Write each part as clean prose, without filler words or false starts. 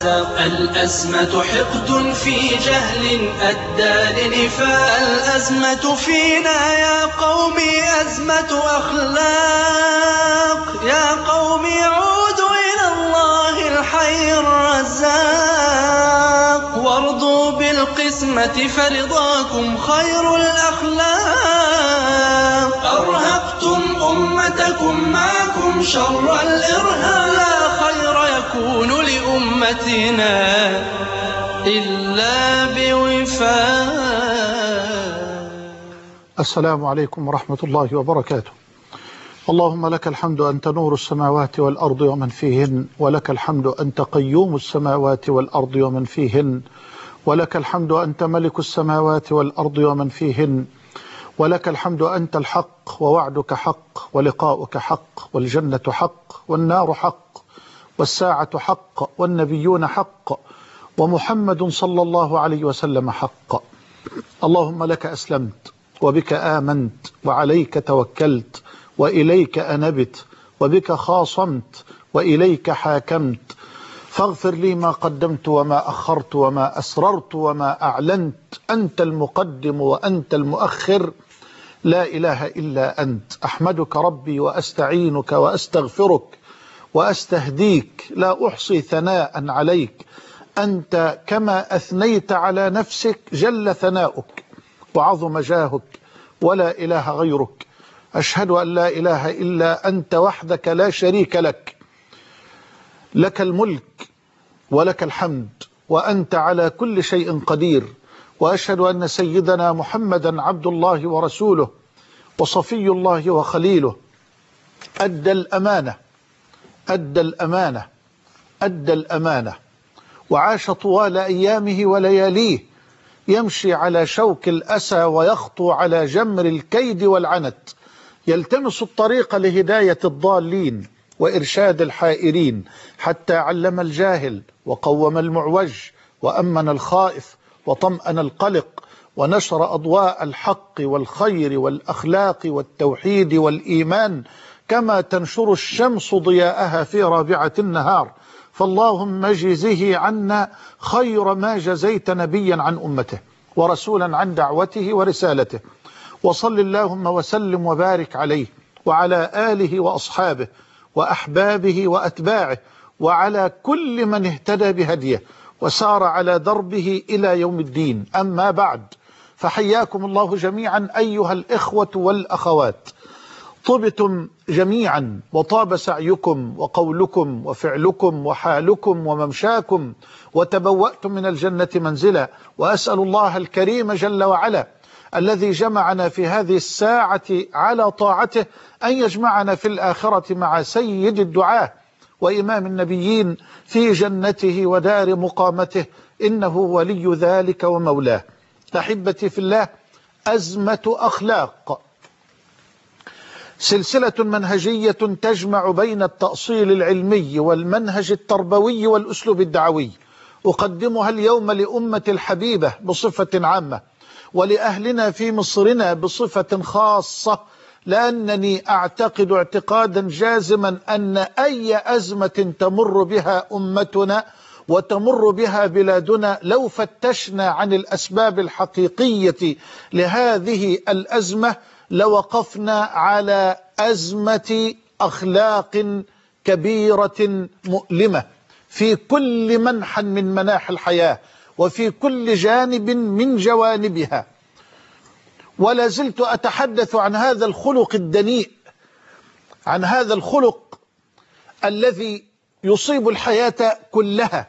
الأزمة حقد في جهل أدى لنفاق. الأزمة فينا يا قومي أزمة أخلاق. يا قومي عودوا إلى الله الحي الرزاق، وارضوا بالقسمة فرضاكم خير الأخلاق. أرهقتم أمتكم معكم شر الإرهاب، لا خير يكون لأمتنا إلا بوفاق. السلام عليكم ورحمة الله وبركاته. اللهم لك الحمد أنت نور السماوات والأرض ومن فيهن، ولك الحمد أنت قيوم السماوات والأرض ومن فيهن، ولك الحمد أنت ملك السماوات والأرض ومن فيهن، ولك الحمد أنت الحق ووعدك حق ولقاؤك حق والجنة حق والنار حق والساعة حق والنبيون حق ومحمد صلى الله عليه وسلم حق. اللهم لك أسلمت وبك آمنت وعليك توكلت وإليك أنبت وبك خاصمت وإليك حاكمت، فاغفر لي ما قدمت وما أخرت وما أسررت وما أعلنت، أنت المقدم وأنت المؤخر، لا إله إلا أنت. أحمدك ربي وأستعينك وأستغفرك وأستهديك، لا أحصي ثناء عليك، أنت كما أثنيت على نفسك جل ثناؤك وعظم جاهك ولا إله غيرك. أشهد أن لا إله إلا أنت وحدك لا شريك لك، لك الملك ولك الحمد وأنت على كل شيء قدير. وأشهد أن سيدنا محمدا عبد الله ورسوله وصفي الله وخليله، أدى الأمانة أدى الأمانة أدى الأمانة، وعاش طوال أيامه ولياليه يمشي على شوك الأسى ويخطو على جمر الكيد والعنت، يلتمس الطريق لهداية الضالين وإرشاد الحائرين، حتى علم الجاهل وقوم المعوج وأمن الخائف وطمأن القلق، ونشر أضواء الحق والخير والأخلاق والتوحيد والإيمان كما تنشر الشمس ضياءها في رابعة النهار. فاللهم اجزه عنا خير ما جزيت نبيا عن أمته ورسولا عن دعوته ورسالته، وصل اللهم وسلم وبارك عليه وعلى آله وأصحابه وأحبابه وأتباعه وعلى كل من اهتدى بهديه وسار على دربه إلى يوم الدين. أما بعد، فحياكم الله جميعا أيها الإخوة والأخوات. طبتم جميعا وطاب سعيكم وقولكم وفعلكم وحالكم وممشاكم، وتبوأتم من الجنة منزلا. وأسأل الله الكريم جل وعلا الذي جمعنا في هذه الساعة على طاعته أن يجمعنا في الآخرة مع سيد الدعاة وإمام النبيين في جنته ودار مقامته، إنه ولي ذلك ومولاه. أحبتي في الله، أزمة أخلاق، سلسلة منهجية تجمع بين التأصيل العلمي والمنهج التربوي والأسلوب الدعوي. أقدمها اليوم لأمة الحبيبة بصفة عامة، ولأهلنا في مصرنا بصفة خاصة، لأنني أعتقد اعتقادا جازما أن أي أزمة تمر بها أمتنا وتمر بها بلادنا، لو فتشنا عن الأسباب الحقيقية لهذه الأزمة لوقفنا على أزمة أخلاق كبيرة مؤلمة في كل منحى من مناحي الحياة وفي كل جانب من جوانبها. ولا زلت أتحدث عن هذا الخلق الدنيء، عن هذا الخلق الذي يصيب الحياة كلها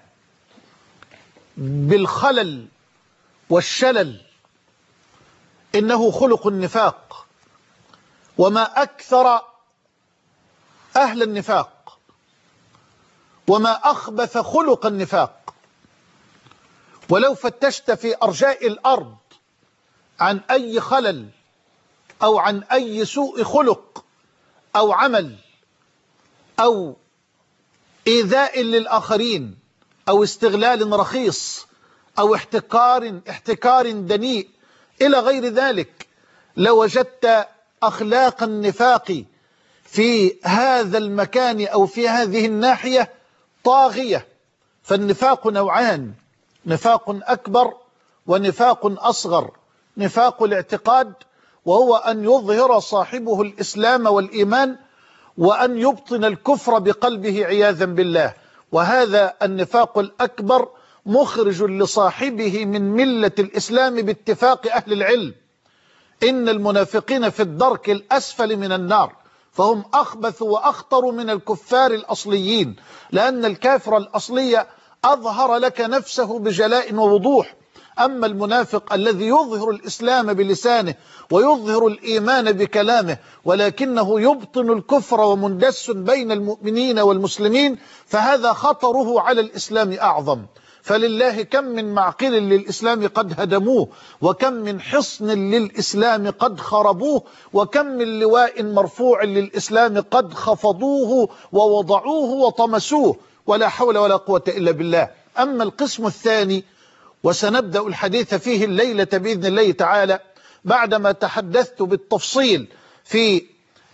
بالخلل والشلل. إنه خلق النفاق، وما أكثر أهل النفاق وما أخبث خلق النفاق. ولو فتشت في أرجاء الأرض عن أي خلل أو عن أي سوء خلق أو عمل أو إيذاء للآخرين أو استغلال رخيص أو احتكار دنيء إلى غير ذلك، لوجدت أخلاق النفاق في هذا المكان أو في هذه الناحية طاغية فالنفاق نوعان: نفاق أكبر ونفاق أصغر. نفاق الاعتقاد، وهو أن يظهر صاحبه الإسلام والإيمان وأن يبطن الكفر بقلبه عياذا بالله، وهذا النفاق الأكبر مخرج لصاحبه من ملة الإسلام باتفاق أهل العلم. إن المنافقين في الدرك الأسفل من النار، فهم أخبث وأخطر من الكفار الأصليين، لأن الكافر الأصلي أظهر لك نفسه بجلاء ووضوح. أما المنافق الذي يظهر الإسلام بلسانه ويظهر الإيمان بكلامه ولكنه يبطن الكفر ومندس بين المؤمنين والمسلمين، فهذا خطره على الإسلام أعظم. فلله كم من معقل للإسلام قد هدموه، وكم من حصن للإسلام قد خربوه، وكم من لواء مرفوع للإسلام قد خفضوه ووضعوه وطمسوه، ولا حول ولا قوة إلا بالله. أما القسم الثاني، وسنبدأ الحديث فيه الليلة بإذن الله تعالى بعدما تحدثت بالتفصيل في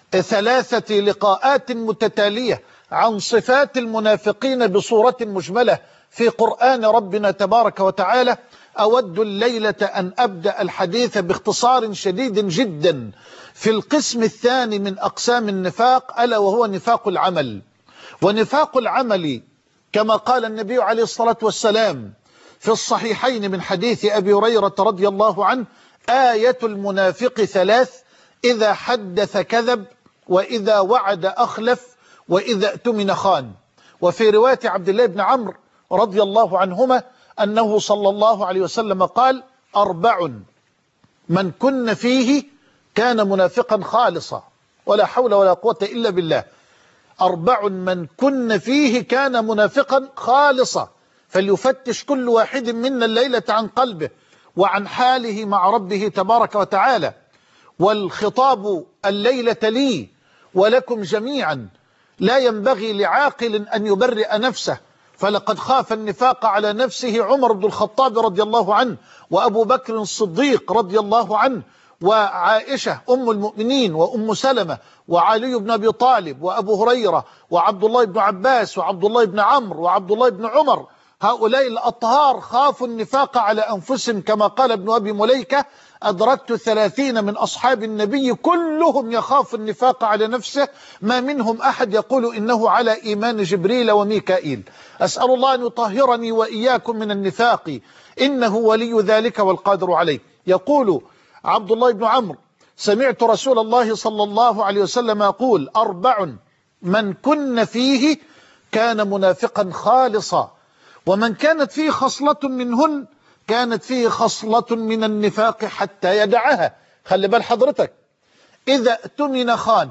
3 لقاءات متتالية عن صفات المنافقين بصورة مجملة في قرآن ربنا تبارك وتعالى، أود الليلة أن أبدأ الحديث باختصار شديد جدا في القسم الثاني من أقسام النفاق، ألا وهو نفاق العمل. ونفاق العمل كما قال النبي عليه الصلاة والسلام في الصحيحين من حديث أبي هريرة رضي الله عنه: آية المنافق 3: إذا حدث كذب، وإذا وعد أخلف، وإذا اؤتمن خان. وفي رواية عبد الله بن عمرو رضي الله عنهما أنه صلى الله عليه وسلم قال: 4 من كن فيه كان منافقا خالصا. ولا حول ولا قوة إلا بالله. 4 من كن فيه كان منافقا خالصا. فليفتش كل واحد منا الليلة عن قلبه وعن حاله مع ربه تبارك وتعالى. والخطاب الليلة لي ولكم جميعا. لا ينبغي لعاقل أن يبرئ نفسه، فلقد خاف النفاق على نفسه عمر بن الخطاب رضي الله عنه، وأبو بكر الصديق رضي الله عنه، وعائشة أم المؤمنين، وأم سلمة، وعلي بن أبي طالب، وأبو هريرة، وعبد الله بن عباس، وعبد الله بن عمرو، وعبد الله بن عمر. هؤلاء الأطهار خافوا النفاق على أنفسهم، كما قال ابن أبي مليكة: أدركت 30 من أصحاب النبي كلهم يخاف النفاق على نفسه، ما منهم أحد يقول إنه على إيمان جبريل وميكائيل. أسأل الله أن يطهرني وإياكم من النفاق، إنه ولي ذلك والقادر عليه. يقول عبد الله بن عمرو: سمعت رسول الله صلى الله عليه وسلم يقول: 4 من كن فيه كان منافقا خالصا، ومن كانت فيه خصلة منهن كانت فيه خصلة من النفاق حتى يدعها. خلي بال حضرتك: إذا اؤتمن خان،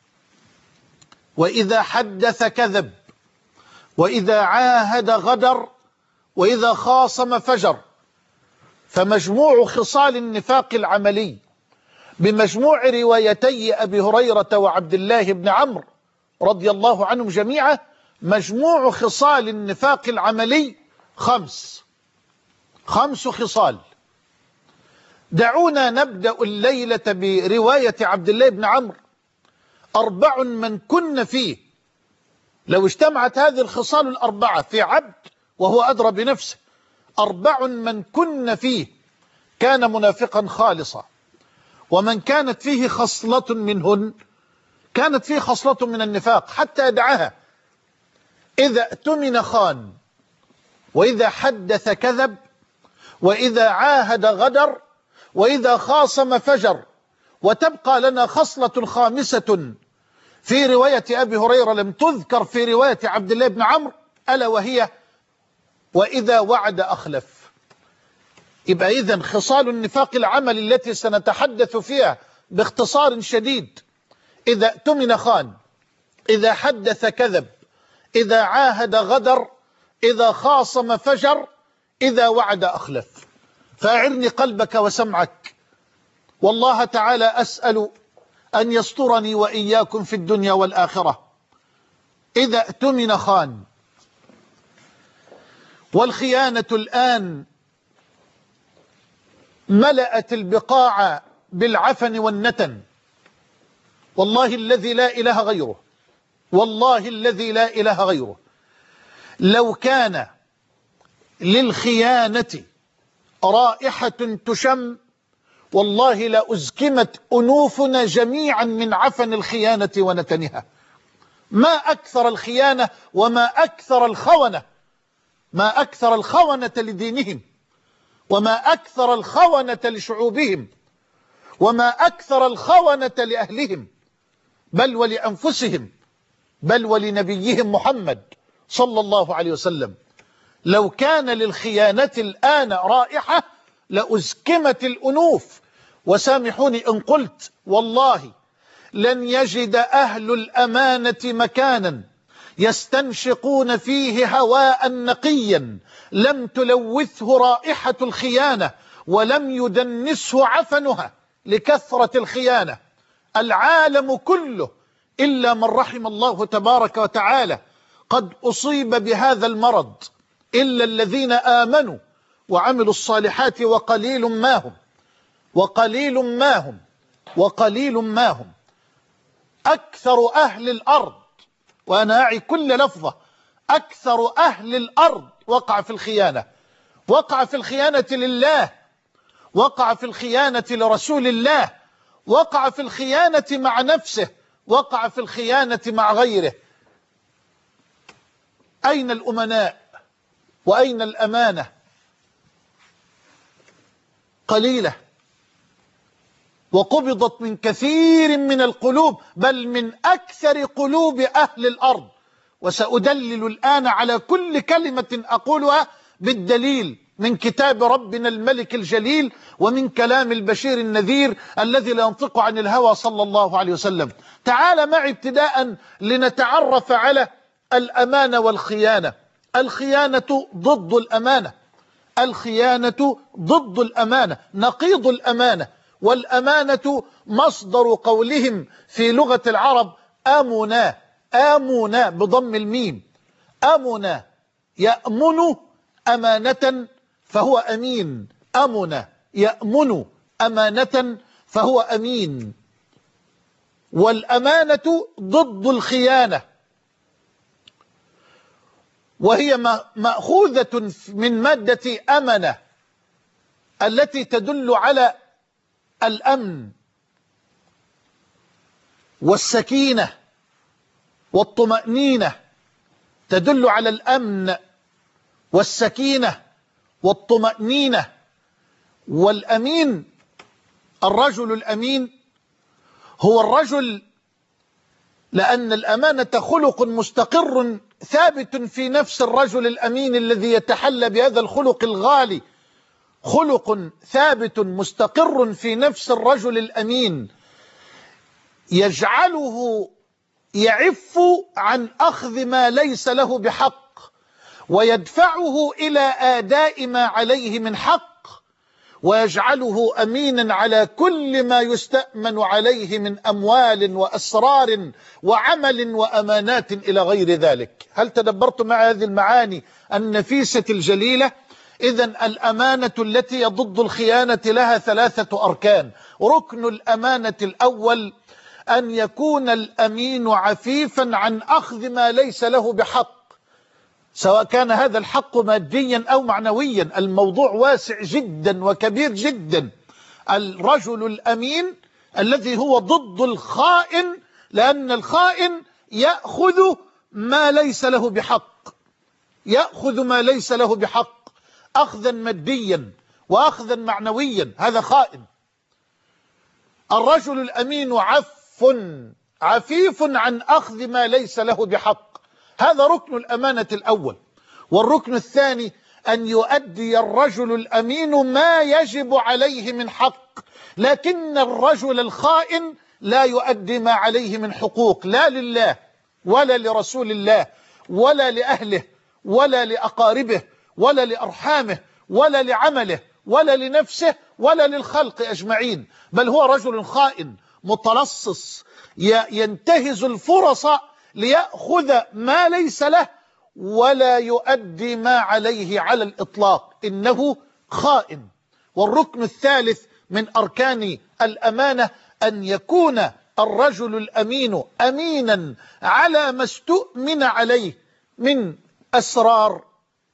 وإذا حدث كذب، وإذا عاهد غدر، وإذا خاصم فجر. فمجموع خصال النفاق العملي بمجموع روايتي أبي هريرة وعبد الله بن عمرو رضي الله عنهم جميعا، مجموع خصال النفاق العملي 5 خصال. دعونا نبدأ الليلة برواية عبد الله بن عمرو: 4 من كن فيه. لو اجتمعت هذه الخصال 4 في عبد وهو أدرى بنفسه، 4 من كن فيه كان منافقا خالصا، ومن كانت فيه خصلة منهن كانت فيه خصلة من النفاق حتى يدعها: إذا اؤتمن خان، وإذا حدث كذب، وإذا عاهد غدر، وإذا خاصم فجر. وتبقى لنا خصلة خامسة في رواية أبي هريرة لم تذكر في رواية عبد الله بن عمرو، ألا وهي: وإذا وعد أخلف. يبقى إذن خصال النفاق العمل التي سنتحدث فيها باختصار شديد: إذا اؤتمن خان، إذا حدث كذب، إذا عاهد غدر، إذا خاصم فجر، إذا وعد أخلف. فأعرني قلبك وسمعك، والله تعالى أسأل أن يسترني وإياكم في الدنيا والآخرة. إذا اؤتمن خان. والخيانة الآن ملأت البقاع بالعفن والنتن. والله الذي لا إله غيره، والله الذي لا إله غيره، لو كان للخيانة رائحة تشم والله لأزكمت أنوفنا جميعا من عفن الخيانة ونتنها. ما أكثر الخيانة وما أكثر الخونة، ما أكثر الخونة لدينهم، وما أكثر الخونة لشعوبهم، وما أكثر الخونة لأهلهم، بل ولأنفسهم، بل ولنبيهم محمد صلى الله عليه وسلم. لو كان للخيانة الآن رائحة لأزكمت الأنوف. وسامحوني إن قلت والله لن يجد أهل الأمانة مكانا يستنشقون فيه هواء نقيا لم تلوثه رائحة الخيانة ولم يدنسه عفنها لكثرة الخيانة. العالم كله إلا من رحم الله تبارك وتعالى قد أصيب بهذا المرض، إلا الذين آمنوا وعملوا الصالحات وقليل ما هم، وقليل ما هم، وقليل ما هم. أكثر أهل الأرض، وأنا أعي كل لفظة، أكثر أهل الأرض وقع في الخيانة. وقع في الخيانة لله، وقع في الخيانة لرسول الله، وقع في الخيانة مع نفسه، وقع في الخيانة مع غيره. أين الأمناء وأين الأمانة؟ قليلة، وقبضت من كثير من القلوب، بل من أكثر قلوب أهل الأرض. وسأدلل الآن على كل كلمة أقولها بالدليل من كتاب ربنا الملك الجليل ومن كلام البشير النذير الذي لا ينطق عن الهوى صلى الله عليه وسلم. تعال معي ابتداء لنتعرف على الأمانة والخيانة. الخيانة ضد الأمانة، الخيانة ضد الأمانة، نقيض الأمانة. والأمانة مصدر قولهم في لغة العرب أمنا، آمنا بضم الميم، أمنا يأمن أمانة فهو أمين، أمنا يأمن أمانة فهو أمين. والأمانة ضد الخيانة، وهي مأخوذة من مادة أمنة التي تدل على الأمن والسكينة والطمأنينة، تدل على الأمن والسكينة والطمأنينة. والأمين، الرجل الأمين هو الرجل، لأن الأمانة خلق مستقر ثابت في نفس الرجل الأمين الذي يتحلى بهذا الخلق الغالي، خلق ثابت مستقر في نفس الرجل الأمين يجعله يعف عن أخذ ما ليس له بحق، ويدفعه إلى آداء ما عليه من حق، ويجعله أمينا على كل ما يستأمن عليه من أموال وأسرار وعمل وأمانات إلى غير ذلك. هل تدبرت مع هذه المعاني النفيسة الجليلة؟ إذن الأمانة التي ضد الخيانة لها 3 أركان. ركن الأمانة الأول أن يكون الأمين عفيفا عن أخذ ما ليس له بحق، سواء كان هذا الحق ماديا أو معنويا. الموضوع واسع جدا وكبير جدا. الرجل الأمين الذي هو ضد الخائن، لأن الخائن يأخذ ما ليس له بحق، يأخذ ما ليس له بحق أخذا ماديا وأخذا معنويا، هذا خائن. الرجل الأمين عفيف عن أخذ ما ليس له بحق، هذا ركن الأمانة الأول. والركن الثاني أن يؤدي الرجل الأمين ما يجب عليه من حق، لكن الرجل الخائن لا يؤدي ما عليه من حقوق، لا لله ولا لرسول الله ولا لأهله ولا لأقاربه ولا لأرحامه ولا لعمله ولا لنفسه ولا للخلق أجمعين، بل هو رجل خائن متلصص ينتهز الفرص ليأخذ ما ليس له ولا يؤدي ما عليه على الإطلاق، إنه خائن. والركن الثالث من أركان الأمانة أن يكون الرجل الأمين أمينا على ما استؤمن عليه من أسرار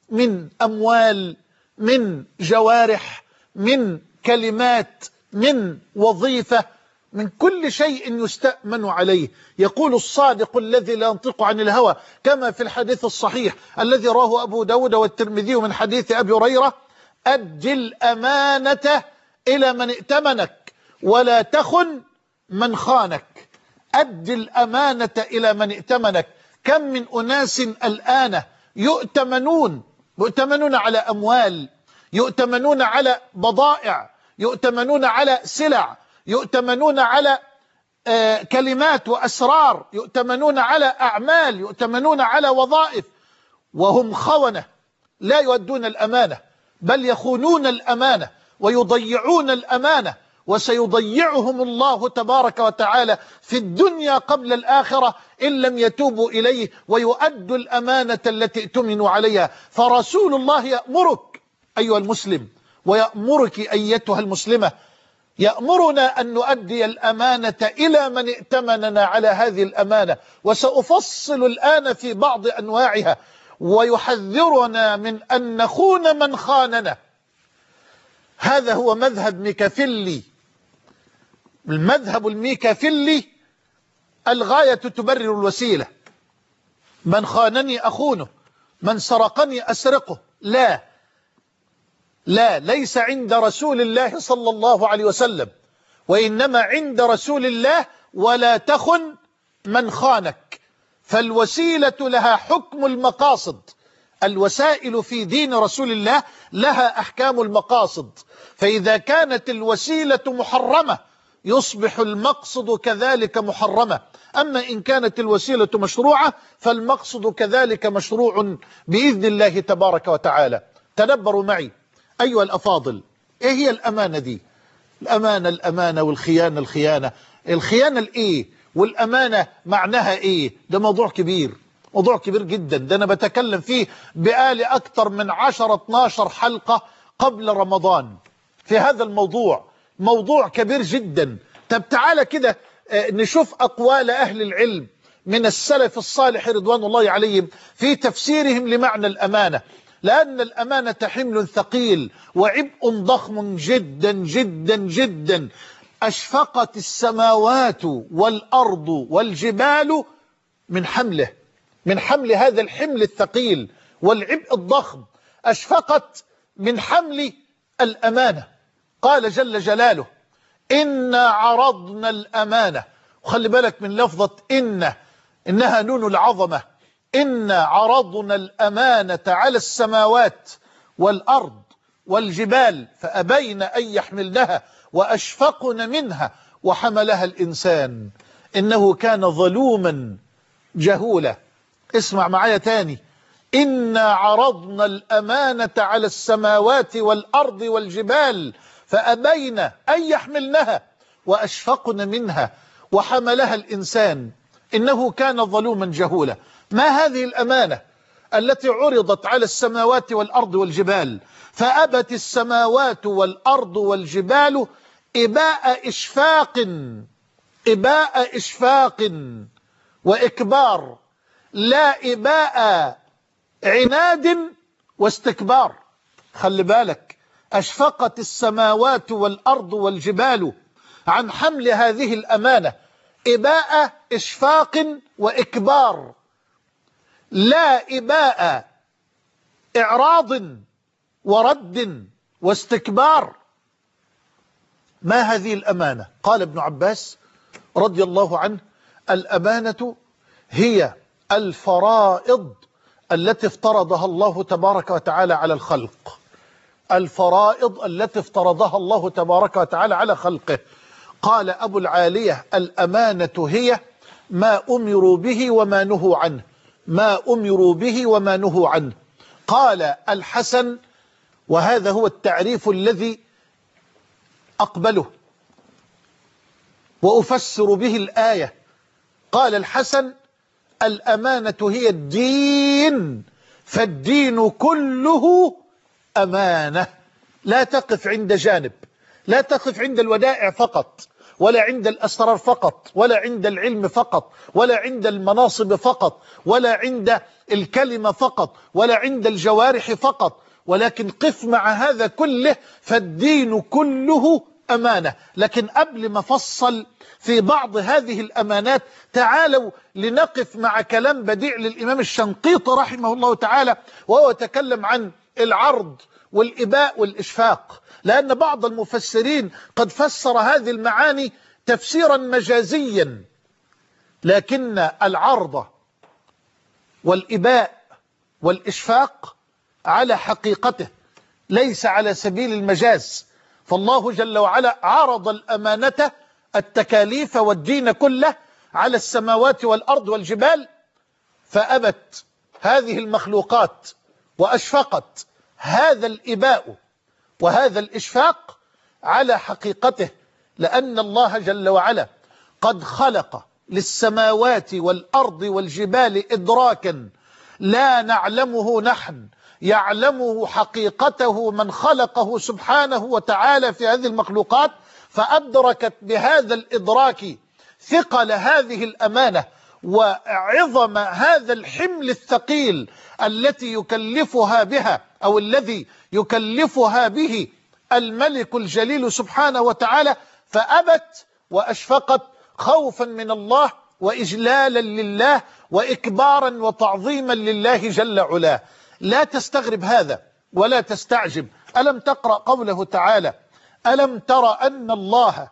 من أموال، من جوارح، من كلمات، من وظيفة، من كل شيء يستأمن عليه. يقول الصادق الذي لا ينطق عن الهوى كما في الحديث الصحيح الذي رواه أبو داود والترمذي من حديث أبي هريرة: أد الأمانة إلى من ائتمنك ولا تخن من خانك. أد الأمانة إلى من ائتمنك. كم من أناس الآن يؤتمنون على أموال، يؤتمنون على بضائع، يؤتمنون على سلع، يؤتمنون على كلمات وأسرار، يؤتمنون على أعمال، يؤتمنون على وظائف، وهم خونة لا يؤدون الأمانة، بل يخونون الأمانة ويضيعون الأمانة، وسيضيعهم الله تبارك وتعالى في الدنيا قبل الآخرة إن لم يتوبوا إليه ويؤدوا الأمانة التي ائتمنوا عليها. فرسول الله يأمرك أيها المسلم، ويأمرك أيتها المسلمة، يأمرنا أن نؤدي الأمانة إلى من ائتمننا على هذه الأمانة. وسأفصل الآن في بعض أنواعها، ويحذرنا من أن نخون من خاننا. هذا هو مذهب ميكافيلي. المذهب الميكافيلي: الغاية تبرر الوسيلة. من خانني أخونه، من سرقني أسرقه. لا، ليس عند رسول الله صلى الله عليه وسلم، وإنما عند رسول الله: ولا تخن من خانك. فالوسيلة لها حكم المقاصد. الوسائل في دين رسول الله لها أحكام المقاصد، فإذا كانت الوسيلة محرمة يصبح المقصد كذلك محرمة. أما إن كانت الوسيلة مشروعة فالمقصد كذلك مشروع بإذن الله تبارك وتعالى. تدبروا معي أيها الأفاضل، إيه هي الأمانة دي؟ الأمانة والخيانة. الخيانة الإيه والأمانة معناها إيه؟ ده موضوع كبير، موضوع كبير جدا. ده أنا بتكلم فيه بقالي أكتر من 10-12 حلقة قبل رمضان في هذا الموضوع. موضوع كبير جدا. طب تعالى كده نشوف أقوال أهل العلم من السلف الصالح رضوان الله عليهم في تفسيرهم لمعنى الأمانة. لأن الأمانة حمل ثقيل وعبء ضخم جدا جدا جدا. أشفقت السماوات والأرض والجبال من حمل هذا الحمل الثقيل والعبء الضخم. أشفقت من حمل الأمانة. قال جل جلاله: إنا عرضنا الأمانة. وخلي بالك من لفظة إنها نون العظمة. إنا عرضنا الأمانة على السماوات والأرض والجبال فأبين أن يحملنها وأشفقن منها وحملها الإنسان إنه كان ظلوما جهولا. اسمع معايا تاني: إنا عرضنا الأمانة على السماوات والأرض والجبال فأبين أن يحملنها وأشفقن منها وحملها الإنسان إنه كان ظلوما جهولا. ما هذه الأمانة التي عرضت على السماوات والأرض والجبال؟ فأبت السماوات والأرض والجبال إباء إشفاق وإكبار، لا إباء عناد واستكبار. خلي بالك، أشفقت السماوات والأرض والجبال عن حمل هذه الأمانة. إباء إشفاق وإكبار، لا إباء إعراض ورد واستكبار. ما هذه الأمانة؟ قال ابن عباس رضي الله عنه: الأمانة هي الفرائض التي افترضها الله تبارك وتعالى على الخلق. الفرائض التي افترضها الله تبارك وتعالى على خلقه. قال أبو العالية: الأمانة هي ما أمروا به وما نهوا عنه. ما أمروا به وما نهوا عنه. قال الحسن، وهذا هو التعريف الذي أقبله وأفسر به الآية. قال الحسن: الأمانة هي الدين، فالدين كله أمانة. لا تقف عند جانب، لا تقف عند الودائع فقط، ولا عند الأسرار فقط، ولا عند العلم فقط، ولا عند المناصب فقط، ولا عند الكلمة فقط ولا عند الجوارح فقط، ولكن قف مع هذا كله، فالدين كله أمانة. لكن قبل ما أفصل في بعض هذه الأمانات، تعالوا لنقف مع كلام بديع للإمام الشنقيطي رحمه الله تعالى، وهو يتكلم عن العرض والإباء والإشفاق، لأن بعض المفسرين قد فسر هذه المعاني تفسيرا مجازيا، لكن العرض والإباء والإشفاق على حقيقته، ليس على سبيل المجاز. فالله جل وعلا عرض الأمانة، التكاليف والدين كله على السماوات والأرض والجبال، فأبت هذه المخلوقات وأشفقت. هذا الإباء وهذا الإشفاق على حقيقته، لأن الله جل وعلا قد خلق للسماوات والأرض والجبال إدراكا لا نعلمه نحن، يعلمه حقيقته من خلقه سبحانه وتعالى في هذه المخلوقات، فأدركت بهذا الإدراك ثقل هذه الأمانة وعظم هذا الحمل الثقيل التي يكلفها بها، أو الذي يكلفها به الملك الجليل سبحانه وتعالى، فأبت وأشفقت خوفا من الله وإجلالا لله وإكبارا وتعظيما لله جل علاه. لا تستغرب هذا ولا تستعجب. ألم تقرأ قوله تعالى: ألم تر أن الله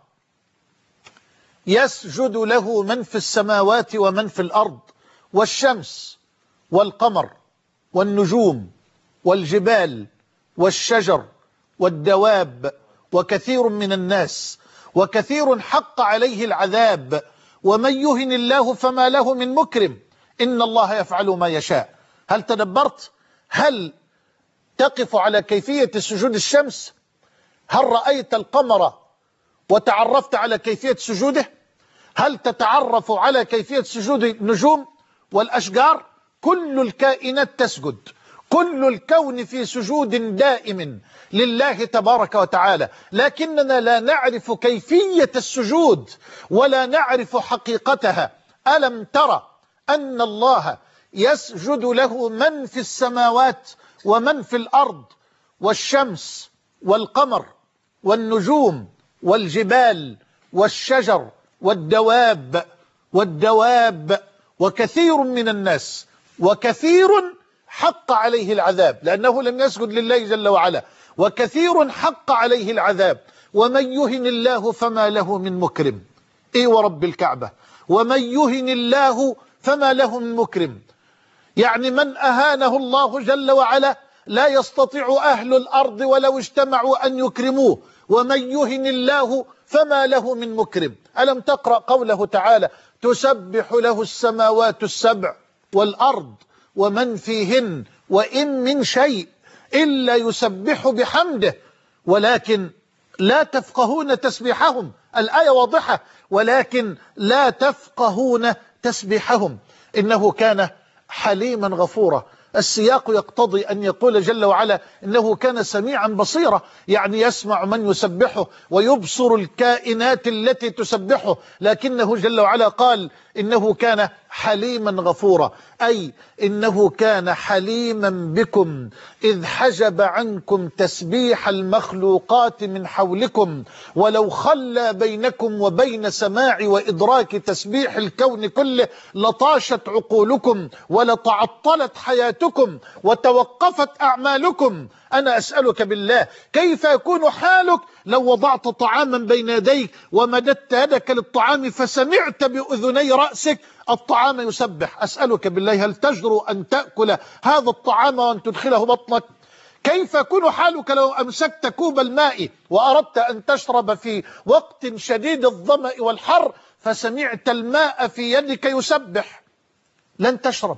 يسجد له من في السماوات ومن في الأرض، والشمس والقمر والنجوم والجبال والشجر والدواب وكثير من الناس، وكثير حق عليه العذاب، ومن يهن الله فما له من مكرم، إن الله يفعل ما يشاء. هل تدبرت؟ هل تقف على كيفية سجود الشمس؟ هل رأيت القمر وتعرفت على كيفية سجوده؟ هل تتعرف على كيفية سجود النجوم والأشجار؟ كل الكائنات تسجد، كل الكون في سجود دائم لله تبارك وتعالى، لكننا لا نعرف كيفية السجود ولا نعرف حقيقتها. ألم ترى أن الله يسجد له من في السماوات ومن في الأرض، والشمس والقمر والنجوم والجبال والشجر والدواب وكثير من الناس، وكثير حق عليه العذاب لأنه لم يسجد لله جل وعلا، وكثير حق عليه العذاب، ومن يهن الله فما له من مكرم. إيه ورب الكعبة، ومن يهن الله فما له من مكرم، يعني من أهانه الله جل وعلا لا يستطيع أهل الأرض ولو اجتمعوا أن يكرموه، ومن يهن الله فما له من مكرم. ألم تقرأ قوله تعالى: تسبح له السماوات السبع والأرض ومن فيهن وإن من شيء إلا يسبح بحمده ولكن لا تفقهون تسبيحهم. الآية واضحة، ولكن لا تفقهون تسبيحهم. إنه كان حليما غفورا. السياق يقتضي أن يقول جل وعلا إنه كان سميعا بصيرا، يعني يسمع من يسبحه ويبصر الكائنات التي تسبحه، لكنه جل وعلا قال إنه كان حليما غفورا، أي إنه كان حليما بكم إذ حجب عنكم تسبيح المخلوقات من حولكم، ولو خلى بينكم وبين سماع وإدراك تسبيح الكون كله لطاشت عقولكم ولتعطلت حياتكم وتوقفت أعمالكم. أنا أسألك بالله، كيف يكون حالك لو وضعت طعاما بين يديك ومددت يدك للطعام فسمعت بأذني رأسك الطعام يسبح؟ أسألك بالله، هل تجرؤ أن تأكل هذا الطعام وأن تدخله بطنك؟ كيف يكون حالك لو أمسكت كوب الماء وأردت أن تشرب في وقت شديد الظمأ والحر فسمعت الماء في يدك يسبح؟ لن تشرب.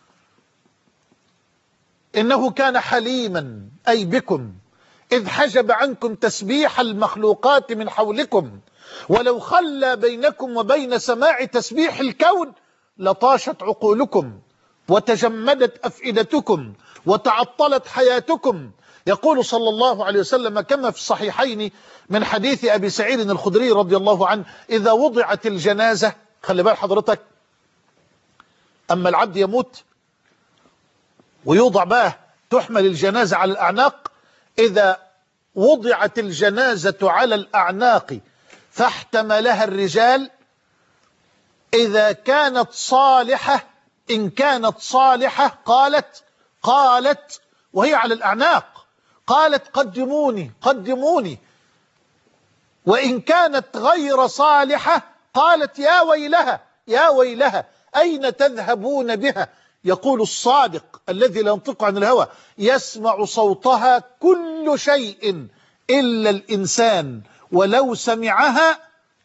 إنه كان حليما أي بكم إذ حجب عنكم تسبيح المخلوقات من حولكم، ولو خلى بينكم وبين سماع تسبيح الكون لطاشت عقولكم وتجمدت أفئدتكم وتعطلت حياتكم. يقول صلى الله عليه وسلم كما في الصحيحين من حديث أبي سعيد الخدري رضي الله عنه: إذا وضعت الجنازة، خلي بال حضرتك، أما العبد يموت ويوضع بقى تحمل الجنازة على الأعناق. إذا وضعت الجنازة على الأعناق فاحتملها الرجال، إذا كانت صالحة، إن كانت صالحة قالت وهي على الأعناق، قالت قدموني قدموني. وإن كانت غير صالحة قالت يا ويلها يا ويلها أين تذهبون بها. يقول الصادق الذي لا ينطق عن الهوى: يسمع صوتها كل شيء إلا الإنسان ولو سمعها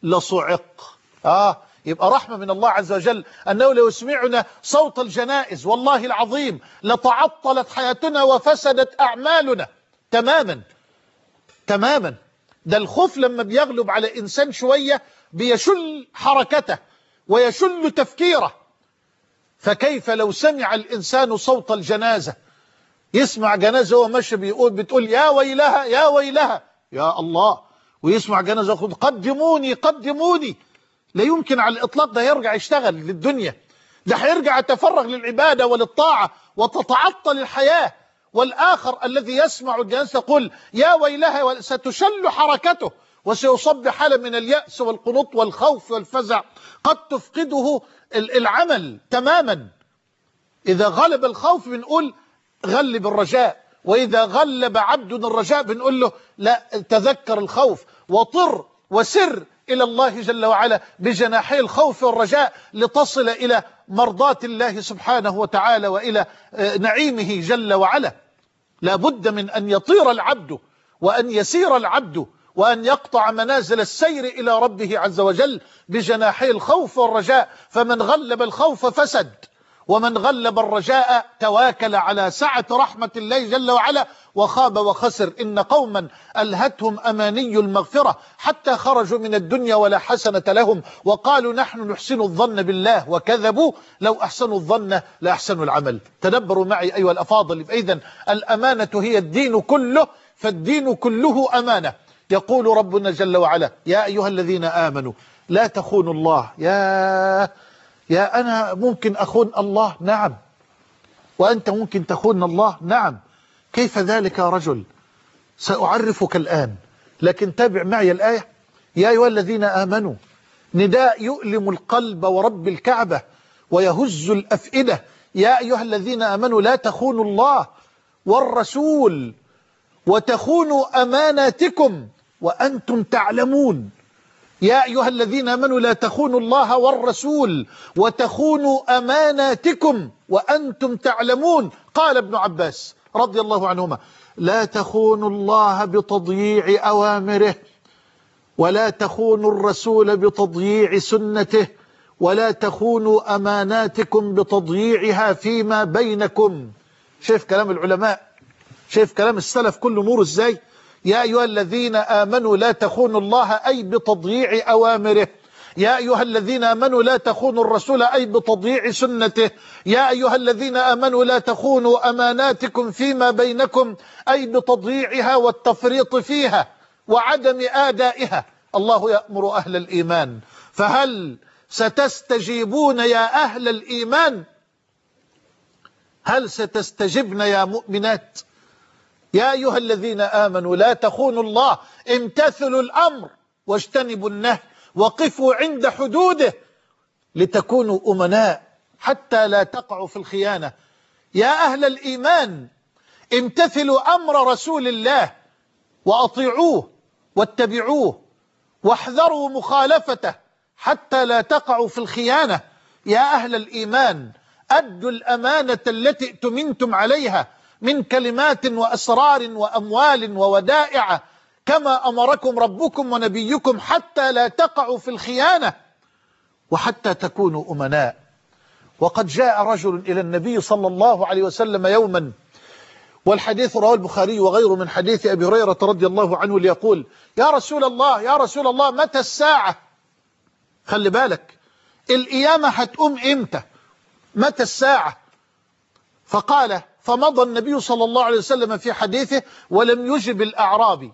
لصعق. يبقى رحمة من الله عز وجل أنه لو يسمعنا صوت الجنائز والله العظيم لتعطلت حياتنا وفسدت أعمالنا تماما تماما. ده الخوف لما بيغلب على إنسان شوية بيشل حركته ويشل تفكيره، فكيف لو سمع الإنسان صوت الجنازة؟ يسمع جنازة وهو ماشي بتقول يا ويلها يا ويلها يا الله، ويسمع جنازة يقول قدموني قدموني. لا يمكن على الإطلاق ده يرجع يشتغل للدنيا، ده هيرجع يتفرغ للعبادة وللطاعة وتتعطل الحياة. والآخر الذي يسمع الجنازة يقول يا ويلها ستشل حركته وسيصاب بحالة من اليأس والقنوط والخوف والفزع قد تفقده العمل تماما. إذا غلب الخوف بنقول غلب الرجاء، وإذا غلب عبد الرجاء بنقول له لا تذكر الخوف وطر وسر إلى الله جل وعلا بجناحي الخوف والرجاء لتصل إلى مرضاة الله سبحانه وتعالى وإلى نعيمه جل وعلا. لا بد من أن يطير العبد وأن يسير العبد وأن يقطع منازل السير إلى ربه عز وجل بجناحي الخوف والرجاء. فمن غلب الخوف فسد، ومن غلب الرجاء تواكل على سعة رحمة الله جل وعلا وخاب وخسر. إن قوما ألهتهم أماني المغفرة حتى خرجوا من الدنيا ولا حسنة لهم وقالوا نحن نحسن الظن بالله وكذبوا لو أحسنوا الظن لأحسنوا العمل. تدبروا معي أيها الأفاضل. إذن الأمانة هي الدين كله، فالدين كله أمانة. يقول ربنا جل وعلا يا أيها الذين آمنوا لا تخونوا الله. يا أنا ممكن أخون الله؟ نعم. وأنت ممكن تخون الله؟ نعم. كيف ذلك يا رجل؟ سأعرفك الآن، لكن تابع معي الآية. يا أيها الذين آمنوا نداء يؤلم القلب ورب الكعبة ويهز الأفئدة. يا أيها الذين آمنوا لا تخونوا الله والرسول وتخونوا أماناتكم وأنتم تعلمون. يا أيها الذين آمنوا لا تخونوا الله والرسول وتخونوا أماناتكم وأنتم تعلمون. قال ابن عباس رضي الله عنهما لا تخونوا الله بتضييع أوامره، ولا تخونوا الرسول بتضييع سنته، ولا تخونوا أماناتكم بتضييعها فيما بينكم. شايف كلام العلماء؟ شايف كلام السلف كله نور ازاي؟ يا أيها الذين آمنوا لا تخونوا الله أي بتضييع أوامره. يا أيها الذين آمنوا لا تخونوا الرسول أي بتضييع سنته. يا أيها الذين آمنوا لا تخونوا أماناتكم فيما بينكم أي بتضييعها والتفريط فيها وعدم آدائها. الله يأمر أهل الإيمان فهل ستستجيبون يا أهل الإيمان؟ هل ستستجبن يا مؤمنات؟ يا أيها الذين آمنوا لا تخونوا الله، امتثلوا الأمر واجتنبوا النهي وقفوا عند حدوده لتكونوا أمناء حتى لا تقعوا في الخيانة. يا أهل الإيمان امتثلوا أمر رسول الله وأطيعوه واتبعوه واحذروا مخالفته حتى لا تقعوا في الخيانة. يا أهل الإيمان أدوا الأمانة التي ائتمنتم عليها من كلمات وأسرار وأموال وودائع كما أمركم ربكم ونبيكم حتى لا تقعوا في الخيانة وحتى تكونوا أمناء. وقد جاء رجل إلى النبي صلى الله عليه وسلم يوما، والحديث رواه البخاري وغيره من حديث أبي هريرة رضي الله عنه، ليقول يا رسول الله يا رسول الله متى الساعة؟ خلي بالك القيامة هتقوم إمتى؟ متى الساعة؟ فقال فمضى النبي صلى الله عليه وسلم في حديثه ولم يجب الأعرابي.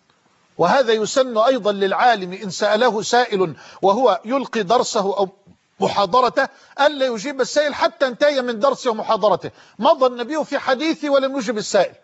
وهذا يسن أيضا للعالم إن سأله سائل وهو يلقي درسه أو محاضرته ألا يجيب السائل حتى انتهي من درسه ومحاضرته. مضى النبي في حديثه ولم يجب السائل.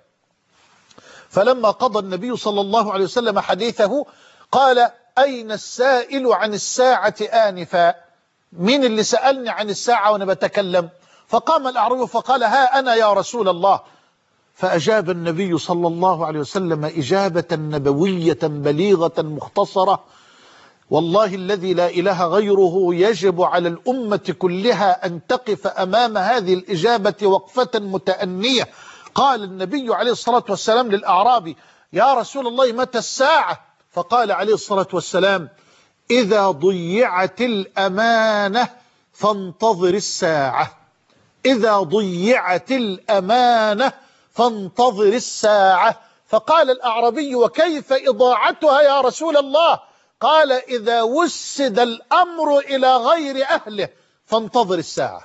فلما قضى النبي صلى الله عليه وسلم حديثه قال: أين السائل عن الساعة آنفا؟ مين اللي سألني عن الساعة وأنا بتكلم؟ فقام الأعرابي فقال: ها أنا يا رسول الله. فأجاب النبي صلى الله عليه وسلم إجابة نبوية بليغة مختصرة، والله الذي لا إله غيره يجب على الأمة كلها أن تقف أمام هذه الإجابة وقفة متأنية. قال النبي عليه الصلاة والسلام للأعرابي: يا رسول الله متى الساعة؟ فقال عليه الصلاة والسلام: إذا ضيعت الأمانة فانتظر الساعة. إذا ضيعت الأمانة فانتظر الساعة. فقال الأعرابي: وكيف إضاعتها يا رسول الله؟ قال: إذا وسد الأمر إلى غير أهله فانتظر الساعة.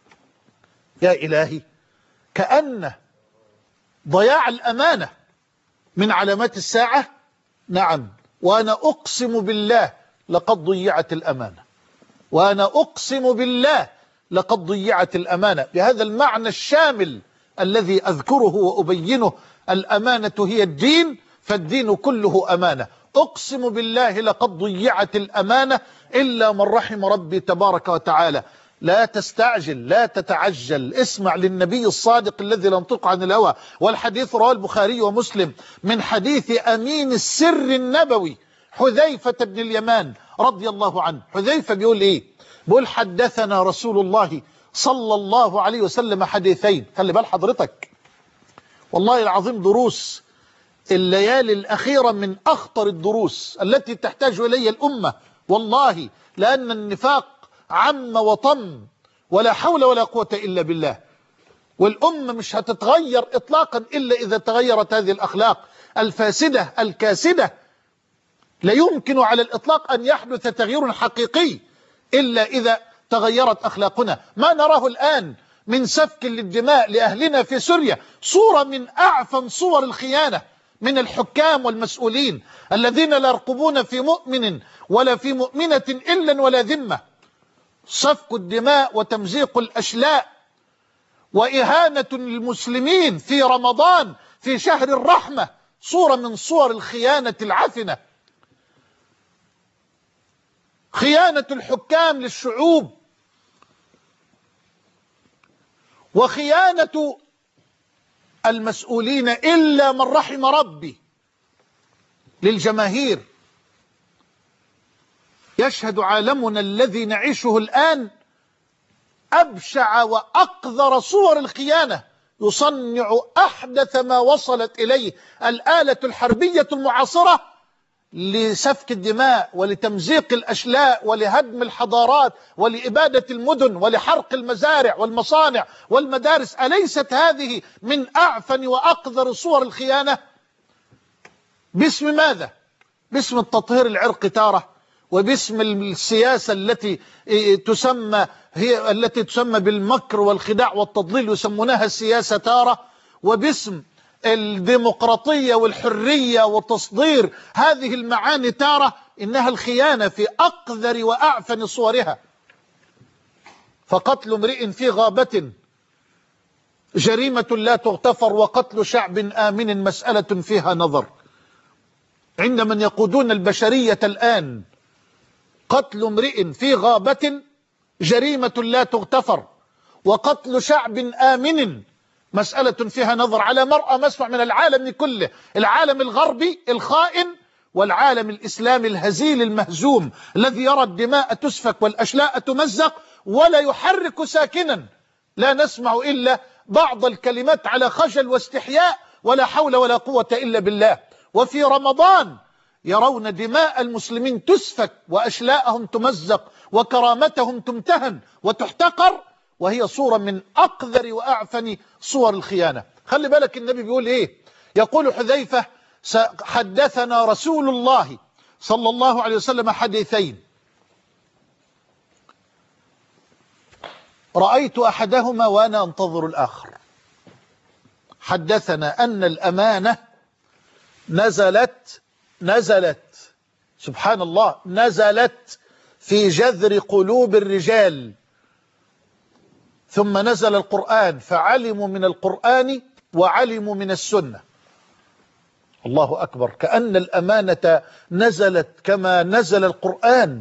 يا إلهي، كأن ضياع الأمانة من علامات الساعة. نعم، وأنا أقسم بالله لقد ضيعت الأمانة، وأنا أقسم بالله لقد ضيعت الأمانة بهذا المعنى الشامل الذي أذكره وأبينه. الأمانة هي الدين، فالدين كله أمانة. أقسم بالله لقد ضيعت الأمانة إلا من رحم ربي تبارك وتعالى. لا تستعجل، لا تتعجل، اسمع للنبي الصادق الذي لا ينطق عن الهوى. والحديث رواه البخاري ومسلم من حديث أمين السر النبوي حذيفة بن اليمان رضي الله عنه. حذيفة بيقول إيه؟ بيقول: حدثنا رسول الله صلى الله عليه وسلم حديثين. خلي بال حضرتك، والله العظيم دروس الليالي الأخيرة من أخطر الدروس التي تحتاج إليها الأمة، والله، لأن النفاق عم وطم ولا حول ولا قوة إلا بالله. والأمة مش هتتغير إطلاقا إلا إذا تغيرت هذه الأخلاق الفاسدة الكاسدة. لا يمكن على الإطلاق أن يحدث تغيير حقيقي إلا إذا تغيرت أخلاقنا. ما نراه الآن من سفك للدماء لأهلنا في سوريا صورة من أعفن صور الخيانة من الحكام والمسؤولين الذين لا يرقبون في مؤمن ولا في مؤمنة إلا ولا ذمة. سفك الدماء وتمزيق الأشلاء وإهانة المسلمين في رمضان في شهر الرحمة صورة من صور الخيانة العفنة. خيانة الحكام للشعوب، وخيانة المسؤولين إلا من رحم ربي للجماهير. يشهد عالمنا الذي نعيشه الآن أبشع وأقذر صور الخيانة. يصنع أحدث ما وصلت إليه الآلة الحربية المعاصرة لسفك الدماء ولتمزيق الأشلاء ولهدم الحضارات ولإبادة المدن ولحرق المزارع والمصانع والمدارس. أليست هذه من أعفن وأقذر صور الخيانة؟ باسم ماذا؟ باسم التطهير العرقي تارة، وباسم السياسة التي تسمى بالمكر والخداع والتضليل يسمونها السياسة تارة، وباسم الديمقراطية والحرية وتصدير هذه المعاني تارة. إنها الخيانة في أقذر وأعفن صورها. فقتل امرئ في غابة جريمة لا تغتفر، وقتل شعب آمن مسألة فيها نظر. عند من يقودون البشرية الآن قتل امرئ في غابة جريمة لا تغتفر، وقتل شعب آمن مسألة فيها نظر، على مرأى مسمع من العالم كله، العالم الغربي الخائن والعالم الإسلامي الهزيل المهزوم الذي يرى الدماء تسفك والأشلاء تمزق ولا يحرك ساكنا. لا نسمع إلا بعض الكلمات على خجل واستحياء ولا حول ولا قوة إلا بالله. وفي رمضان يرون دماء المسلمين تسفك وأشلاءهم تمزق وكرامتهم تمتهن وتحتقر، وهي صورة من أقذر وأعفن صور الخيانة. خلي بالك النبي بيقول إيه؟ يقول حذيفة: حدثنا رسول الله صلى الله عليه وسلم حديثين رأيت أحدهما وأنا أنتظر الآخر. حدثنا أن الأمانة نزلت سبحان الله، نزلت في جذر قلوب الرجال. ثم نزل القرآن فعلموا من القرآن وعلموا من السنة. الله أكبر، كأن الأمانة نزلت كما نزل القرآن.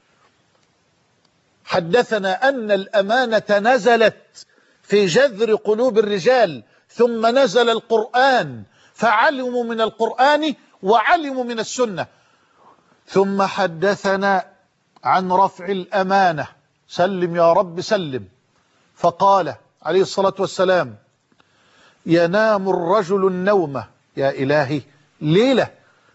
حدثنا أن الأمانة نزلت في جذر قلوب الرجال، ثم نزل القرآن فعلموا من القرآن وعلموا من السنة. ثم حدثنا عن رفع الأمانة، سلم يا رب سلم، فقال عليه الصلاة والسلام: ينام الرجل النوم. يا إلهي، ليلة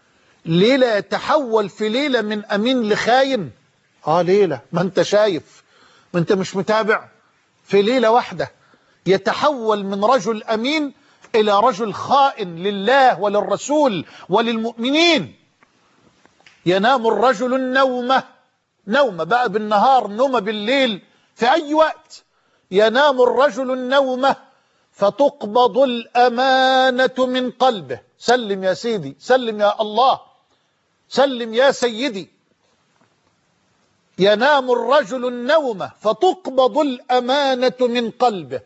يتحول في ليلة من أمين لخاين. ليلة، ما انت شايف، ما انت مش متابع، في ليلة واحدة يتحول من رجل أمين إلى رجل خائن لله وللرسول وللمؤمنين. ينام الرجل النوم، نوم بقى بالنهار، نوم بالليل، في أي وقت. ينام الرجل النوم فتقبض الأمانة من قلبه. سلم يا سيدي، سلم يا الله، سلم يا سيدي. ينام الرجل النوم فتقبض الأمانة من قلبه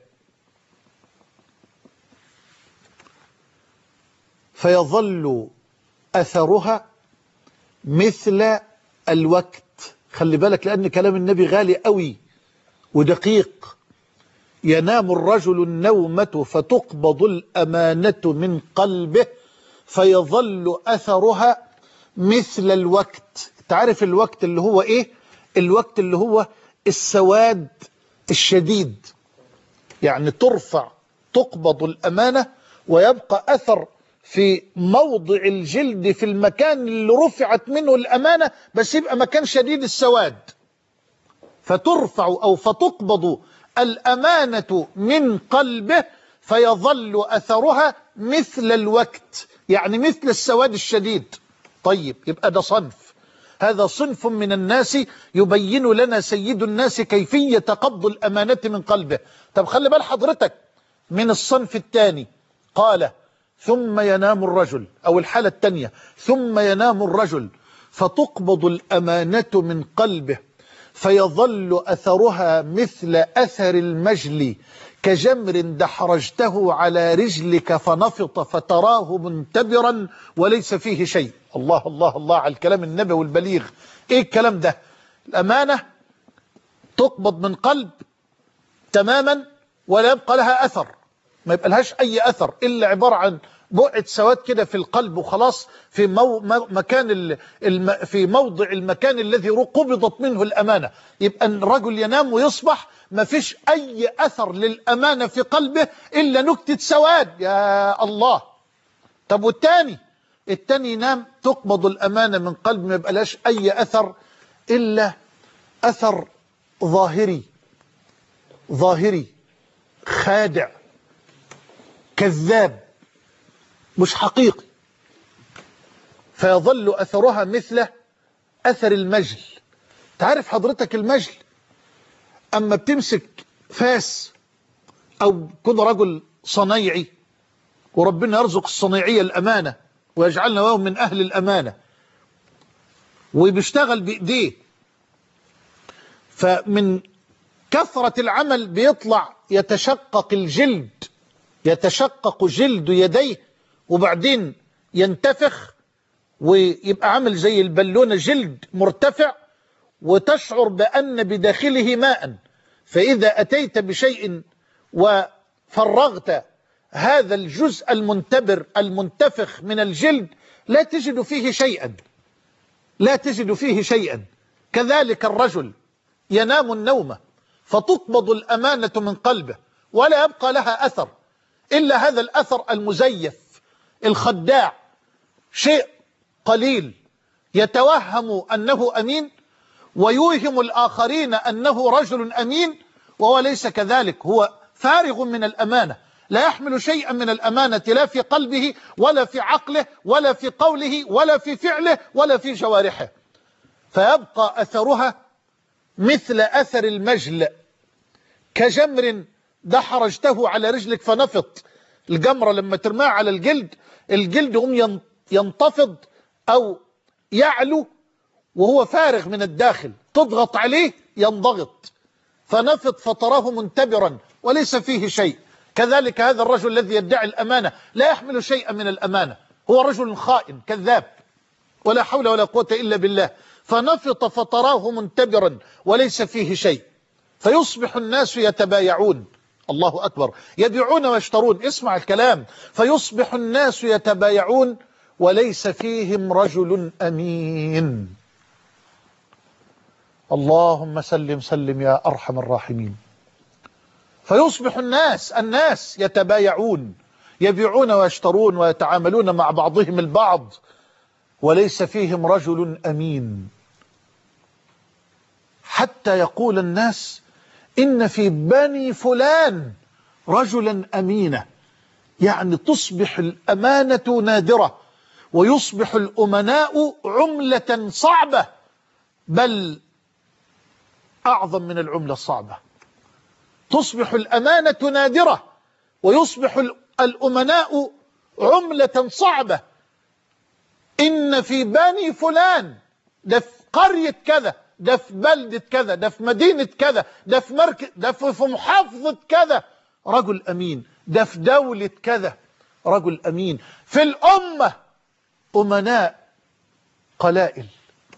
فيظل أثرها مثل الوقت. خلي بالك، لأن كلام النبي غالي قوي ودقيق. ينام الرجل النومة فتقبض الأمانة من قلبه فيظل أثرها مثل الوقت. تعرف الوقت اللي هو إيه؟ الوقت اللي هو السواد الشديد، يعني تقبض الأمانة ويبقى أثر في موضع الجلد في المكان اللي رفعت منه الأمانة، بس يبقى مكان شديد السواد. فتقبض الأمانة من قلبه فيظل أثرها مثل الوقت، يعني مثل السواد الشديد. طيب، يبقى ده صنف، هذا صنف من الناس يبين لنا سيد الناس كيفية قبض الأمانة من قلبه. طب خلي بال حضرتك من الصنف الثاني، قال: ثم ينام الرجل، أو الحالة الثانية: ثم ينام الرجل فتقبض الأمانة من قلبه فيظل أثرها مثل أثر المجل كجمر دحرجته على رجلك فنفط فتراه منتبرا وليس فيه شيء. الله الله الله على الكلام النبوي البليغ. ايه الكلام ده؟ الأمانة تقبض من قلب تماما ولا يبقى لها أثر، ما يبقى لهاش أي أثر إلا عبارة عن بقعة سواد كده في القلب وخلاص، في في موضع المكان الذي قبضت منه الأمانة. يبقى الرجل ينام ويصبح ما فيش أي أثر للأمانة في قلبه إلا نكتة سواد. يا الله. طب والتاني ينام تقبض الأمانة من قلب ما يبقى لهاش أي أثر إلا أثر ظاهري خادع كذاب مش حقيقي، فيظل أثرها مثل أثر المجل. تعرف حضرتك المجل؟ أما بتمسك فاس أو كن رجل صنايعي، وربنا يرزق الصنايعية الأمانة ويجعلنا وهم من أهل الأمانة، وبيشتغل بإيديه، فمن كثرة العمل بيطلع يتشقق جلد يديه، وبعدين ينتفخ ويبقى عامل زي البالونة، جلد مرتفع، وتشعر بأن بداخله ماء. فإذا أتيت بشيء وفرغت هذا الجزء المنتفخ من الجلد لا تجد فيه شيئا. كذلك الرجل ينام النوم فتقبض الأمانة من قلبه ولا يبقى لها أثر إلا هذا الأثر المزيف الخداع، شيء قليل يتوهم أنه أمين ويوهم الآخرين أنه رجل أمين، وهو ليس كذلك، هو فارغ من الأمانة، لا يحمل شيئا من الأمانة، لا في قلبه ولا في عقله ولا في قوله ولا في فعله ولا في جوارحه. فيبقى أثرها مثل أثر المجل كجمر دحرجته على رجلك فنفط. الجمرة لما ترماها على الجلد هم ينتفض أو يعلو وهو فارغ من الداخل، تضغط عليه ينضغط، فنفض فتراه منتبرا وليس فيه شيء. كذلك هذا الرجل الذي يدعي الأمانة لا يحمل شيئا من الأمانة، هو رجل خائن كذاب، ولا حول ولا قوة إلا بالله. فنفط فتراه منتبرا وليس فيه شيء، فيصبح الناس يتبايعون، الله أكبر، يبيعون ويشترون، اسمع الكلام، فيصبح الناس يتبايعون وليس فيهم رجل أمين. اللهم سلم سلم يا أرحم الراحمين. فيصبح الناس يتبايعون، يبيعون ويشترون ويتعاملون مع بعضهم البعض وليس فيهم رجل أمين، حتى يقول الناس إن في بني فلان رجلا أمينا، يعني تصبح الأمانة نادرة، ويصبح الأمناء عملة صعبة، بل أعظم من العملة الصعبة. تصبح الأمانة نادرة ويصبح الأمناء عملة صعبة. إن في بني فلان، ده في قرية كذا، ده في بلدة كذا، ده في مدينة كذا، ده في مركز، ده في محافظة كذا رجل أمين، ده في دولة كذا رجل أمين. في الأمة أمناء قلائل،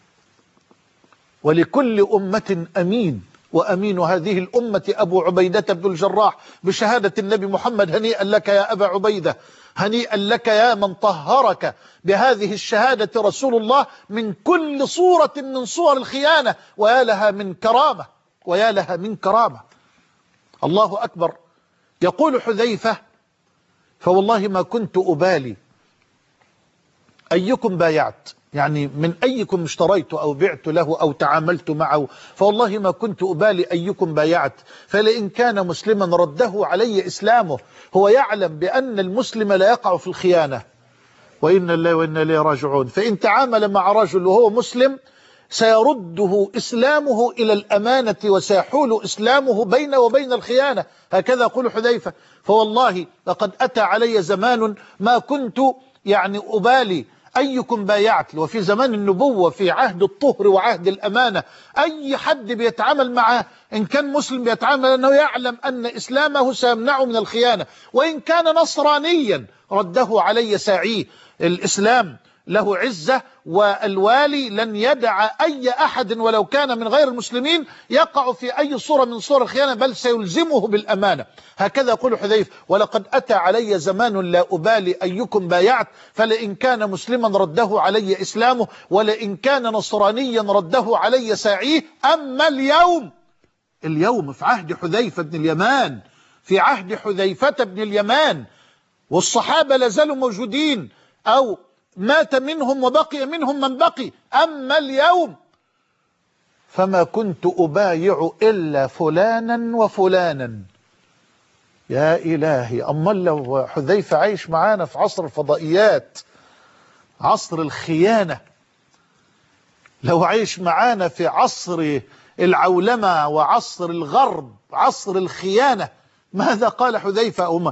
ولكل أمة أمين، وأمين هذه الأمة أبو عبيدة بن الجراح بشهادة النبي محمد. هنيئا لك يا أبا عبيدة، هنيئا لك يا من طهرك بهذه الشهادة رسول الله من كل صورة من صور الخيانة، ويا لها من كرامة، ويا لها من كرامة. الله أكبر. يقول حذيفة: فوالله ما كنت أبالي أيكم بايعت، يعني من أيكم اشتريت أو بعت له أو تعاملت معه، فوالله ما كنت أبالي أيكم بايعت، فلئن كان مسلما رده علي إسلامه. هو يعلم بأن المسلم لا يقع في الخيانة، وإن الله وإنا إليه راجعون. فإن تعامل مع رجل وهو مسلم سيرده إسلامه إلى الأمانة، وسيحول إسلامه بينه وبين الخيانة. هكذا يقول حذيفة: فوالله لقد أتى علي زمان ما كنت يعني أبالي أيكم بايعت. وفي زمان النبوة، في عهد الطهر وعهد الأمانة، أي حد بيتعامل معه إن كان مسلم بيتعامل أنه يعلم أن إسلامه سيمنعه من الخيانة. وإن كان نصرانيا رده علي ساعيه. الإسلام له عزة، والوالي لن يدع أي أحد ولو كان من غير المسلمين يقع في أي صورة من صور الخيانة، بل سيلزمه بالأمانة. هكذا يقول حذيفة: ولقد أتى علي زمان لا أبالي أيكم بايعت، فلئن كان مسلما رده علي إسلامه، ولئن كان نصرانيا رده علي ساعيه. أما اليوم في عهد حذيفة بن اليمان، في عهد حذيفة بن اليمان، والصحابة لازالوا موجودين أو مات منهم وبقي منهم من بقي. أما اليوم فما كنت أبايع إلا فلانا وفلانا. يا إلهي، أما لو حذيفة عايش معانا في عصر الفضائيات، عصر الخيانة، لو عايش معانا في عصر العولمة وعصر الغرب، عصر الخيانة، ماذا قال حذيفة؟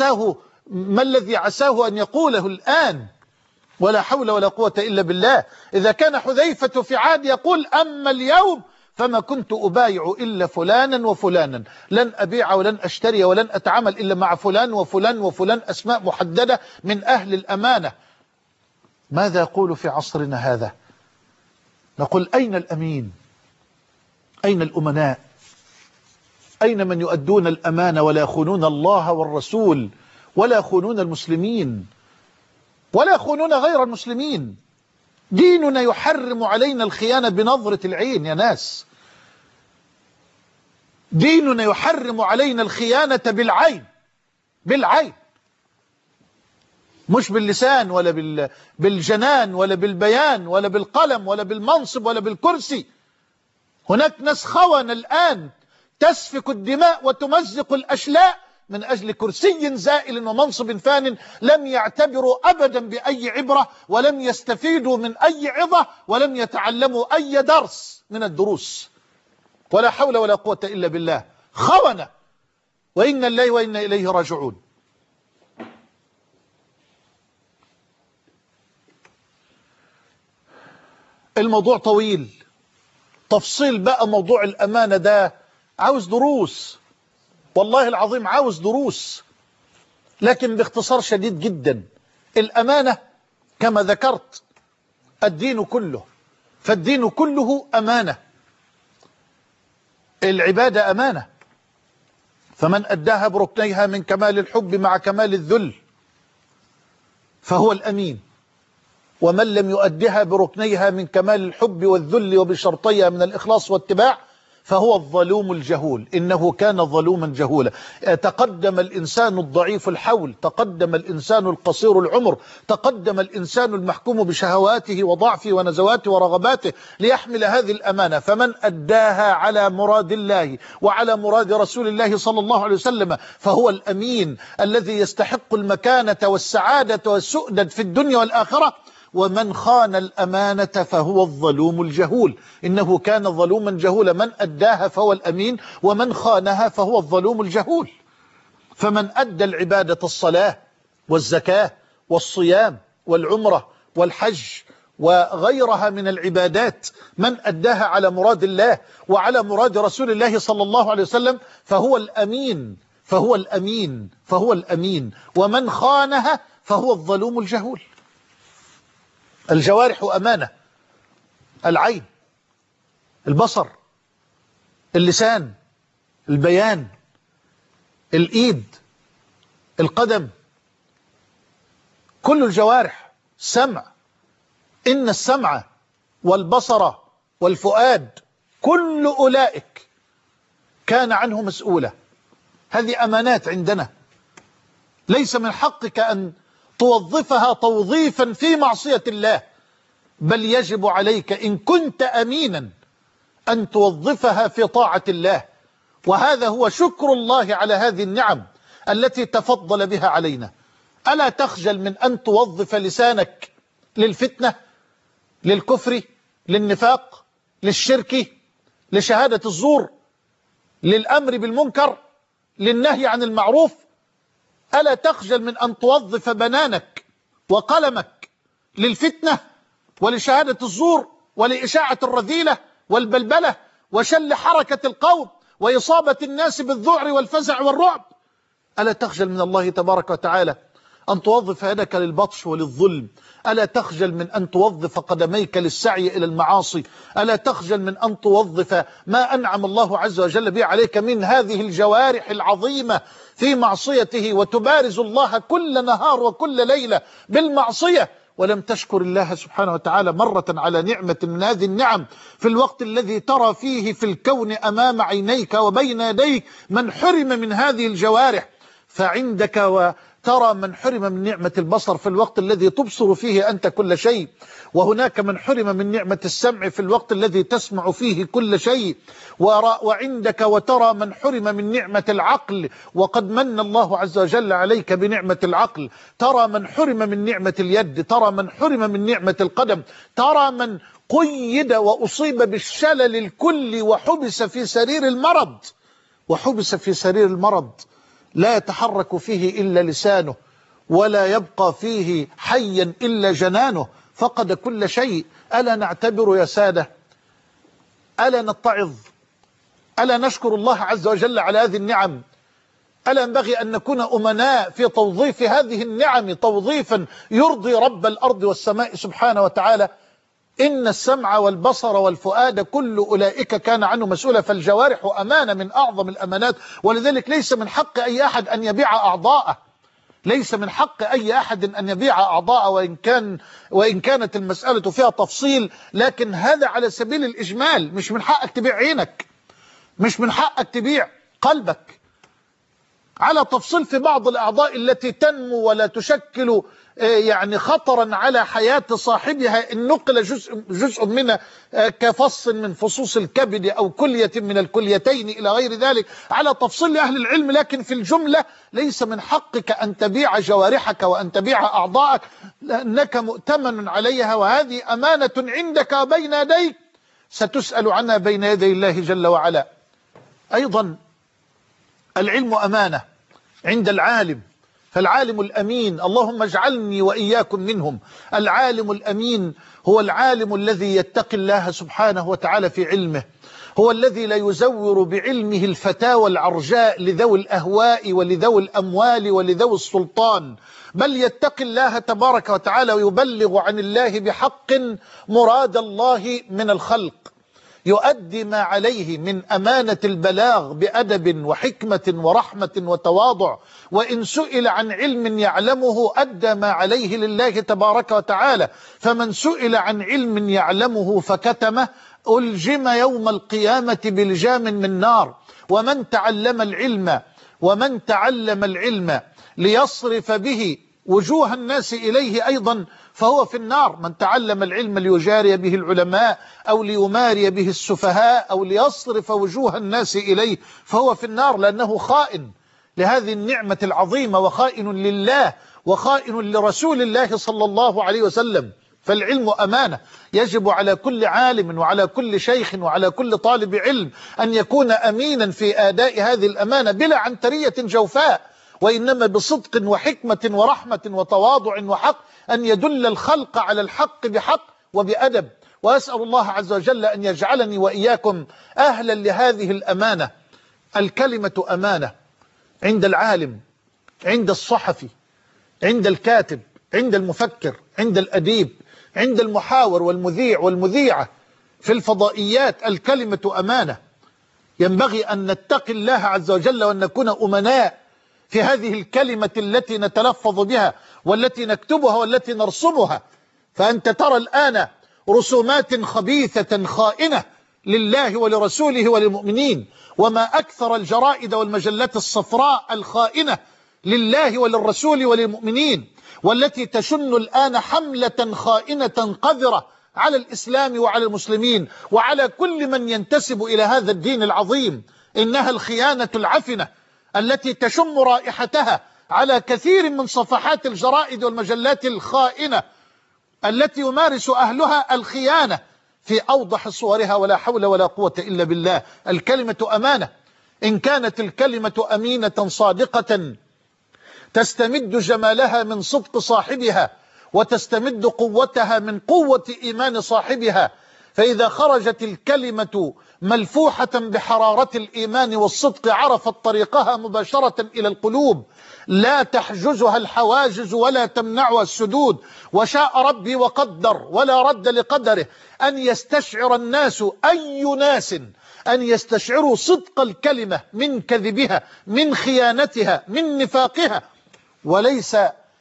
ما الذي عساه أن يقوله الآن؟ ولا حول ولا قوة إلا بالله. إذا كان حذيفة في عهد يقول: أما اليوم فما كنت أبايع إلا فلانا وفلانا، لن أبيع ولن أشتري ولن أتعامل إلا مع فلان وفلان وفلان، أسماء محددة من أهل الأمانة. ماذا يقول في عصرنا هذا؟ نقول: أين الأمين؟ أين الأمناء؟ أين من يؤدون الأمانة ولا يخونون الله والرسول، ولا يخونون المسلمين، ولا يخونون غير المسلمين؟ ديننا يحرم علينا الخيانة بنظرة العين يا ناس. ديننا يحرم علينا الخيانة بالعين، مش باللسان ولا بالجنان ولا بالبيان ولا بالقلم ولا بالمنصب ولا بالكرسي. هناك ناس خونة الآن تسفك الدماء وتمزق الأشلاء من أجل كرسي زائل ومنصب فان، لم يعتبروا أبدا بأي عبرة، ولم يستفيدوا من أي عظة، ولم يتعلموا أي درس من الدروس. ولا حول ولا قوة إلا بالله. خونة، وإنا الله وإنا إليه راجعون. الموضوع طويل، تفصيل بقى موضوع الأمانة ده عاوز دروس، والله العظيم عاوز دروس، لكن باختصار شديد جدا. الأمانة كما ذكرت الدين كله، فالدين كله أمانة. العبادة أمانة، فمن أداها بركنيها من كمال الحب مع كمال الذل فهو الأمين، ومن لم يؤدها بركنيها من كمال الحب والذل وبشرطيها من الإخلاص والاتباع فهو الظلوم الجهول، إنه كان ظلوما جهولا. تقدم الإنسان الضعيف الحول، تقدم الإنسان القصير العمر، تقدم الإنسان المحكوم بشهواته وضعفه ونزواته ورغباته ليحمل هذه الأمانة، فمن أداها على مراد الله وعلى مراد رسول الله صلى الله عليه وسلم فهو الأمين الذي يستحق المكانة والسعادة والسؤدد في الدنيا والآخرة. ومن خان الأمانة فهو الظلوم الجهول، إنه كان ظلوما جهولا. من أداها فهو الأمين، ومن خانها فهو الظلوم الجهول. فمن أدى العبادة الصلاة والزكاة والصيام والعمرة والحج وغيرها من العبادات، من أداها على مراد الله وعلى مراد رسول الله صلى الله عليه وسلم فهو الأمين، فهو الأمين، فهو الأمين. ومن خانها فهو الظلوم الجهول. الجوارح أمانة، العين، البصر، اللسان، البيان، الإيد، القدم، كل الجوارح. سمع، إن السمع والبصر والفؤاد كل أولئك كان عنه مسؤولة. هذه أمانات عندنا، ليس من حقك أن توظفها توظيفا في معصية الله، بل يجب عليك إن كنت أمينا أن توظفها في طاعة الله. وهذا هو شكر الله على هذه النعم التي تفضل بها علينا. ألا تخجل من أن توظف لسانك للفتنة، للكفر، للنفاق، للشرك، لشهادة الزور، للأمر بالمنكر، للنهي عن المعروف؟ ألا تخجل من أن توظف بنانك وقلمك للفتنة ولشهادة الزور ولإشاعة الرذيلة والبلبلة وشل حركة القوم وإصابة الناس بالذعر والفزع والرعب؟ ألا تخجل من الله تبارك وتعالى أن توظف يدك للبطش وللظلم؟ ألا تخجل من أن توظف قدميك للسعي إلى المعاصي؟ ألا تخجل من أن توظف ما أنعم الله عز وجل به عليك من هذه الجوارح العظيمة في معصيته، وتبارز الله كل نهار وكل ليلة بالمعصية، ولم تشكر الله سبحانه وتعالى مرة على نعمة من هذه النعم في الوقت الذي ترى فيه في الكون أمام عينيك وبين يديك من حرم من هذه الجوارح؟ فعندك وترى من حرم من نعمة البصر في الوقت الذي تبصر فيه أنت كل شيء، وهناك من حرم من نعمة السمع في الوقت الذي تسمع فيه كل شيء، وعندك وترى من حرم من نعمة العقل وقد من الله عز وجل عليك بنعمة العقل، ترى من حرم من نعمة اليد، ترى من حرم من نعمة القدم، ترى من قيد وأصيب بالشلل الكلي وحبس في سرير المرض، وحبس في سرير المرض لا يتحرك فيه إلا لسانه، ولا يبقى فيه حيا إلا جنانه، فقد كل شيء. ألا نعتبر يا سادة؟ ألا نتعظ؟ ألا نشكر الله عز وجل على هذه النعم؟ ألا ينبغي أن نكون أمناء في توظيف هذه النعم توظيفا يرضي رب الأرض والسماء سبحانه وتعالى؟ إن السمع والبصر والفؤاد كل أولئك كان عنه مسؤولا. فالجوارح أمانة من أعظم الأمانات، ولذلك ليس من حق أي أحد أن يبيع أعضاءه، ليس من حق أي أحد أن يبيع أعضاءه، وإن كانت المسألة فيها تفصيل، لكن هذا على سبيل الإجمال. مش من حقك تبيع عينك، مش من حقك تبيع قلبك، على تفصيل في بعض الأعضاء التي تنمو ولا تشكل يعني خطرا على حياة صاحبها إن نقل جزء منها كفص من فصوص الكبد أو كلية من الكليتين إلى غير ذلك، على تفصيل لأهل العلم. لكن في الجملة ليس من حقك أن تبيع جوارحك وأن تبيع أعضاءك، لأنك مؤتمن عليها، وهذه أمانة عندك بين يديك ستسأل عنها بين يدي الله جل وعلا. أيضا العلم أمانة عند العالم، فالعالم الأمين اللهم اجعلني وإياكم منهم. العالم الأمين هو العالم الذي يتقي الله سبحانه وتعالى في علمه، هو الذي لا يزور بعلمه الفتاوى العرجاء لذوي الأهواء ولذوي الأموال ولذوي السلطان، بل يتقي الله تبارك وتعالى ويبلغ عن الله بحق مراد الله من الخلق، يؤدي ما عليه من أمانة البلاغ بأدب وحكمة ورحمة وتواضع، وإن سئل عن علم يعلمه أدى ما عليه لله تبارك وتعالى. فمن سئل عن علم يعلمه فكتمه ألجم يوم القيامة بلجام من نار. ومن تعلم العلم ليصرف به وجوه الناس إليه أيضا فهو في النار. من تعلم العلم ليجاري به العلماء أو ليماري به السفهاء أو ليصرف وجوه الناس إليه فهو في النار، لأنه خائن لهذه النعمة العظيمة وخائن لله وخائن لرسول الله صلى الله عليه وسلم. فالعلم أمانة، يجب على كل عالم وعلى كل شيخ وعلى كل طالب علم أن يكون أمينا في أداء هذه الأمانة بلا عنترية جوفاء، وإنما بصدق وحكمة ورحمة وتواضع وحق، أن يدل الخلق على الحق بحق وبأدب. وأسأل الله عز وجل أن يجعلني وإياكم أهلا لهذه الأمانة. الكلمة أمانة عند العالم، عند الصحفي، عند الكاتب، عند المفكر، عند الأديب، عند المحاور والمذيع والمذيعة في الفضائيات. الكلمة أمانة، ينبغي أن نتقي الله عز وجل وأن نكون أمناء في هذه الكلمة التي نتلفظ بها والتي نكتبها والتي نرسمها. فأنت ترى الآن رسومات خبيثة خائنة لله ولرسوله وللمؤمنين، وما أكثر الجرائد والمجلات الصفراء الخائنة لله وللرسول وللمؤمنين، والتي تشن الآن حملة خائنة قذرة على الإسلام وعلى المسلمين وعلى كل من ينتسب إلى هذا الدين العظيم. إنها الخيانة العفنة التي تشم رائحتها على كثير من صفحات الجرائد والمجلات الخائنة التي يمارس أهلها الخيانة في أوضح صورها، ولا حول ولا قوة إلا بالله. الكلمة أمانة، إن كانت الكلمة أمينة صادقة تستمد جمالها من صدق صاحبها وتستمد قوتها من قوة إيمان صاحبها. فإذا خرجت الكلمة ملفوحة بحرارة الإيمان والصدق عرفت طريقها مباشرة إلى القلوب، لا تحجزها الحواجز ولا تمنعها السدود. وشاء ربي وقدر ولا رد لقدره أن يستشعر الناس، أي ناس، أن يستشعروا صدق الكلمة من كذبها، من خيانتها، من نفاقها. وليس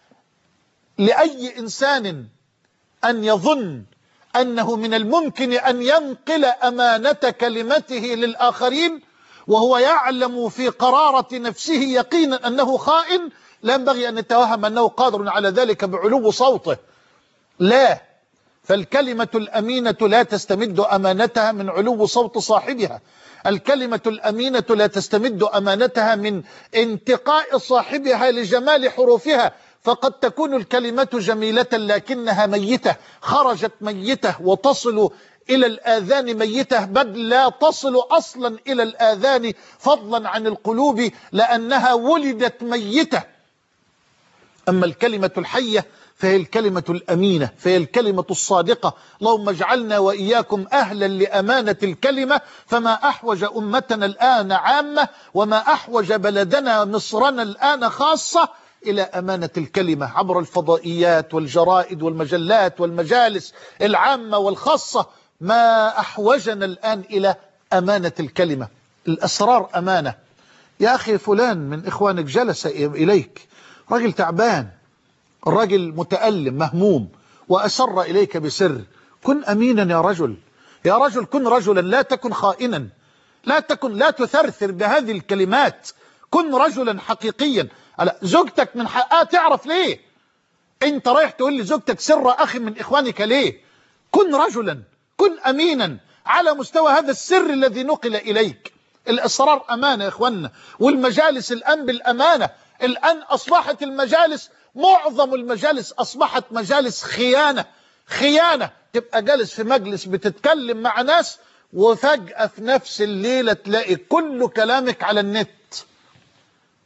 لأي إنسان أن يظن أنه من الممكن أن ينقل أمانة كلمته للآخرين وهو يعلم في قرارة نفسه يقينا أنه خائن. لا ينبغي أن يتوهم أنه قادر على ذلك بعلو صوته، لا. فالكلمة الأمينة لا تستمد أمانتها من علو صوت صاحبها. الكلمة الأمينة لا تستمد أمانتها من انتقاء صاحبها لجمال حروفها، فقد تكون الكلمة جميلة لكنها ميتة، خرجت ميتة وتصل إلى الآذان ميتة، بل لا تصل أصلا إلى الآذان فضلا عن القلوب لأنها ولدت ميتة. أما الكلمة الحية فهي الكلمة الأمينة، فهي الكلمة الصادقة. اللهم اجعلنا وإياكم أهلا لأمانة الكلمة. فما أحوج أمتنا الآن عامة وما أحوج بلدنا مصرنا الآن خاصة إلى أمانة الكلمة عبر الفضائيات والجرائد والمجلات والمجالس العامة والخاصة. ما أحوجنا الآن إلى أمانة الكلمة. الأسرار أمانة. يا أخي فلان من إخوانك جلس إليك رجل تعبان، الرجل متألم مهموم وأسر إليك بسر، كن أمينا يا رجل، يا رجل كن رجلا، لا تكن خائنا، لا تثرثر بهذه الكلمات، كن رجلا حقيقيا. زوجتك من حقها تعرف ليه انت رايح تقول لزوجتك سر أخ من إخوانك ليه؟ كن رجلا، كن أمينا على مستوى هذا السر الذي نقل إليك. الأسرار أمانة يا إخواننا، والمجالس الآن بالأمانة. الآن أصبحت المجالس، معظم المجالس أصبحت مجالس خيانة. تبقى جالس في مجلس بتتكلم مع ناس وفجأة في نفس الليلة تلاقي كل كلامك على النت،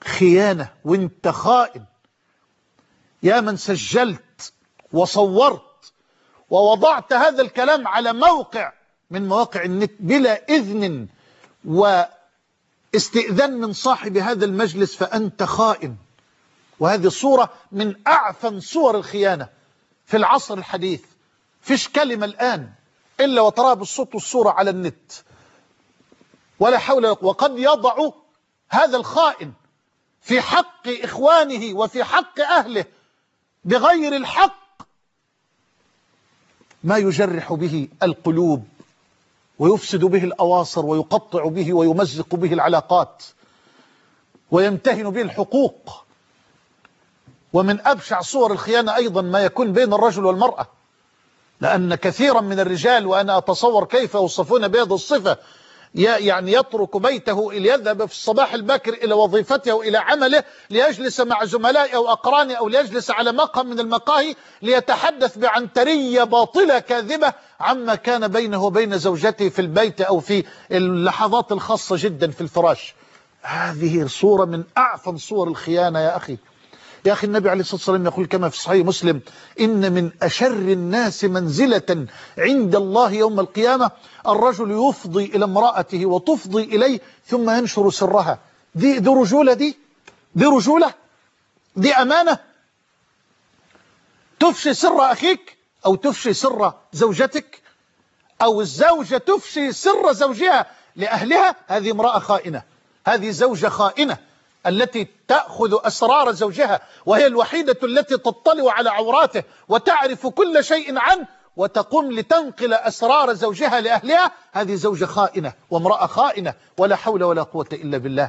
خيانة وانت خائن. يا من سجلت وصورت ووضعت هذا الكلام على موقع من مواقع النت بلا إذن واستئذان من صاحب هذا المجلس، فأنت خائن. وهذه صورة من أعفن صور الخيانة في العصر الحديث. فيش كلمة الآن إلا وتراها بالصوت والصورة على النت، ولا حول. وقد يضع هذا الخائن في حق إخوانه وفي حق أهله بغير الحق ما يجرح به القلوب ويفسد به الأواصر ويقطع به ويمزق به العلاقات ويمتهن به الحقوق. ومن أبشع صور الخيانة أيضا ما يكون بين الرجل والمرأة، لأن كثيرا من الرجال، وأنا أتصور كيف يوصفون بهذه الصفة، يعني يترك بيته ليذهب في الصباح الباكر إلى وظيفته أو إلى عمله ليجلس مع زملائه أو أقرانه أو ليجلس على مقهى من المقاهي ليتحدث بعنترية باطلة كاذبة عما كان بينه وبين زوجته في البيت أو في اللحظات الخاصة جدا في الفراش. هذه صورة من أعفن صور الخيانة يا أخي. يا أخي النبي عليه الصلاة والسلام يقول كما في صحيح مسلم: إن من أشر الناس منزلة عند الله يوم القيامة الرجل يفضي إلى امرأته وتفضي إليه ثم ينشر سرها. دي رجولة، دي رجولة، دي أمانة. تفشي سر أخيك أو تفشي سر زوجتك، أو الزوجة تفشي سر زوجها لأهلها، هذه امرأة خائنة، هذه زوجة خائنة التي تأخذ أسرار زوجها وهي الوحيدة التي تطلع على عوراته وتعرف كل شيء عنه وتقوم لتنقل أسرار زوجها لأهلها. هذه زوجة خائنة وامرأة خائنة، ولا حول ولا قوة إلا بالله.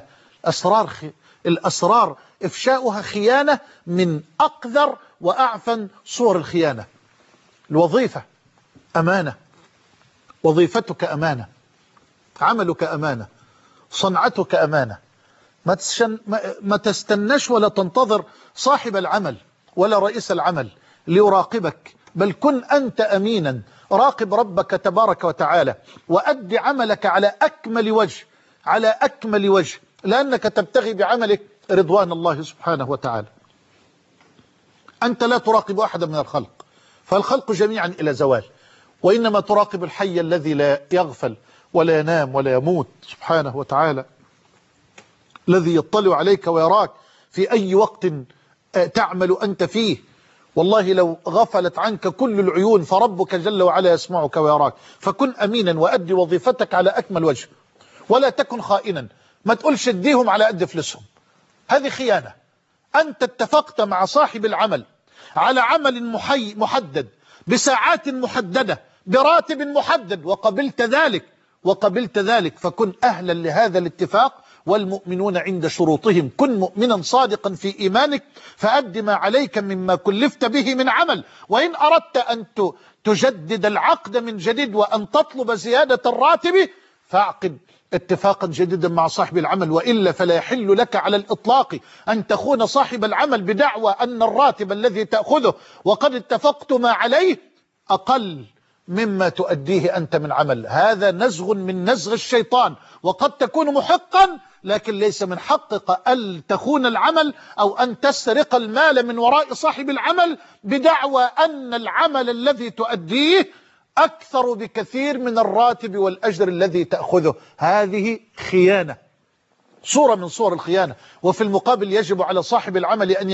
الأسرار إفشاؤها خيانة من أقذر وأعفن صور الخيانة. الوظيفة أمانة، وظيفتك أمانة، عملك أمانة، صنعتك أمانة. ما تستناش ولا تنتظر صاحب العمل ولا رئيس العمل ليراقبك، بل كن أنت أمينا. راقب ربك تبارك وتعالى وأد عملك على أكمل وجه، على أكمل وجه، لأنك تبتغي بعملك رضوان الله سبحانه وتعالى. أنت لا تراقب أحدا من الخلق، فالخلق جميعا إلى زوال، وإنما تراقب الحي الذي لا يغفل ولا ينام ولا يموت سبحانه وتعالى، الذي يطلع عليك ويراك في أي وقت تعمل أنت فيه. والله لو غفلت عنك كل العيون فربك جل وعلا يسمعك ويراك. فكن أمينا وأدي وظيفتك على أكمل وجه، ولا تكن خائنا. ما تقولش اديهم على قد فلسهم، هذه خيانة. أنت اتفقت مع صاحب العمل على عمل محدد بساعات محددة براتب محدد وقبلت ذلك فكن أهلا لهذا الاتفاق. والمؤمنون عند شروطهم. كن مؤمنا صادقا في إيمانك فأد ما عليك مما كلفت به من عمل. وإن أردت أن تجدد العقد من جديد وأن تطلب زيادة الراتب فاعقد اتفاقا جديدا مع صاحب العمل، وإلا فلا يحل لك على الإطلاق أن تخون صاحب العمل بدعوى أن الراتب الذي تأخذه وقد اتفقتما عليه أقل مما تؤديه أنت من عمل. هذا نزغ من نزغ الشيطان، وقد تكون محقا، لكن ليس من حقك أن تخون العمل أو أن تسرق المال من وراء صاحب العمل بدعوى أن العمل الذي تؤديه أكثر بكثير من الراتب والأجر الذي تأخذه. هذه خيانة، صورة من صور الخيانة. وفي المقابل يجب على صاحب العمل أن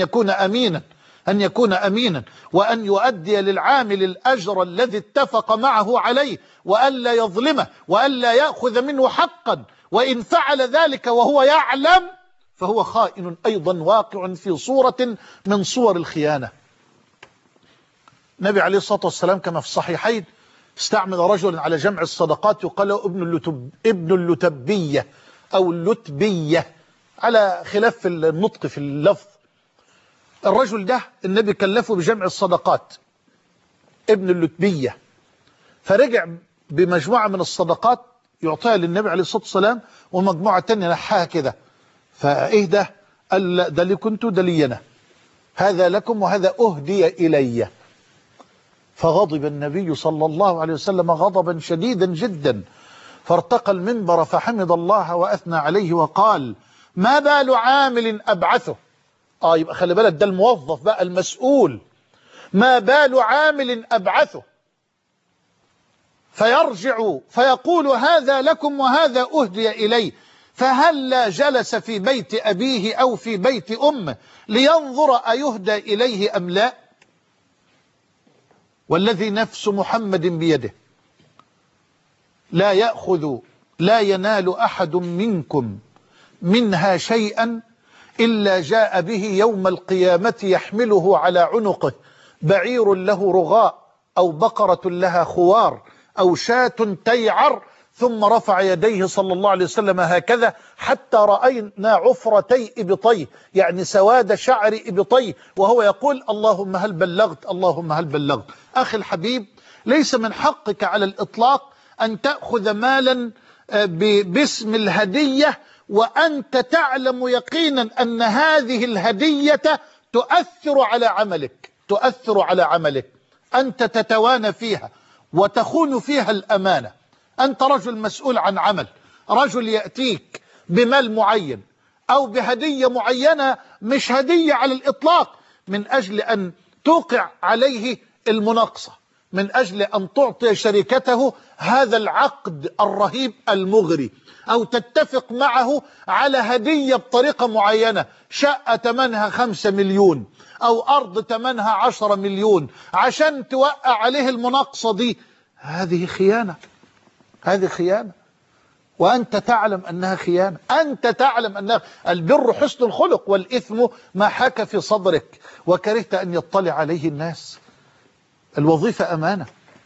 يكون أمينا وأن يؤدي للعامل الأجر الذي اتفق معه عليه، وأن لا يظلمه وأن لا يأخذ منه حقا. وإن فعل ذلك وهو يعلم فهو خائن أيضا واقع في صورة من صور الخيانة. النبي عليه الصلاة والسلام كما في الصحيحين استعمل رجل على جمع الصدقات يقال له ابن اللتبية أو اللتبية على خلاف النطق في اللفظ. الرجل ده النبي كلفه بجمع الصدقات، ابن اللتبية، فرجع بمجموعة من الصدقات يعطيها للنبي عليه الصلاة والسلام ومجموعة تانية نحاها كده. فايه ده؟ قال ده اللي كنت دلينا، هذا لكم وهذا أهدي إلي. فغضب النبي صلى الله عليه وسلم غضبا شديدا جدا، فارتقى المنبر فحمد الله وأثنى عليه وقال: ما بال عامل أبعثه. يبقى خلي بالك، ده الموظف بقى المسؤول. ما بال عامل أبعثه فيرجع فيقول هذا لكم وهذا أهدي إليه، فهلا جلس في بيت أبيه أو في بيت أمه لينظر أيهدى إليه أم لا؟ والذي نفس محمد بيده لا ينال أحد منكم منها شيئا إلا جاء به يوم القيامة يحمله على عنقه بعير له رغاء أو بقرة لها خوار أو شاة تيعر، ثم رفع يديه صلى الله عليه وسلم هكذا حتى رأينا عفرتي إبطيه، يعني سواد شعر إبطيه، وهو يقول اللهم هل بلغت، اللهم هل بلغت. أخي الحبيب، ليس من حقك على الإطلاق أن تأخذ مالا باسم الهدية وأنت تعلم يقينا أن هذه الهدية تؤثر على عملك، أنت تتوانى فيها وتخون فيها الأمانة. أنت رجل مسؤول عن عمل، رجل يأتيك بمال معين أو بهدية معينة، مش هدية على الإطلاق، من أجل أن توقع عليه المناقصة، من أجل أن تعطي شركته هذا العقد الرهيب المغري، أو تتفق معه على هدية بطريقة معينة، شقة تمنها 5 مليون أو أرض تمنها 10 مليون عشان توقع عليه المناقصة دي. هذه خيانة، هذه خيانة، وأنت تعلم أنها خيانة. أنت تعلم أنها البر حسن الخلق والإثم ما حاك في صدرك وكرهت أن يطلع عليه الناس. الوظيفة أمانة،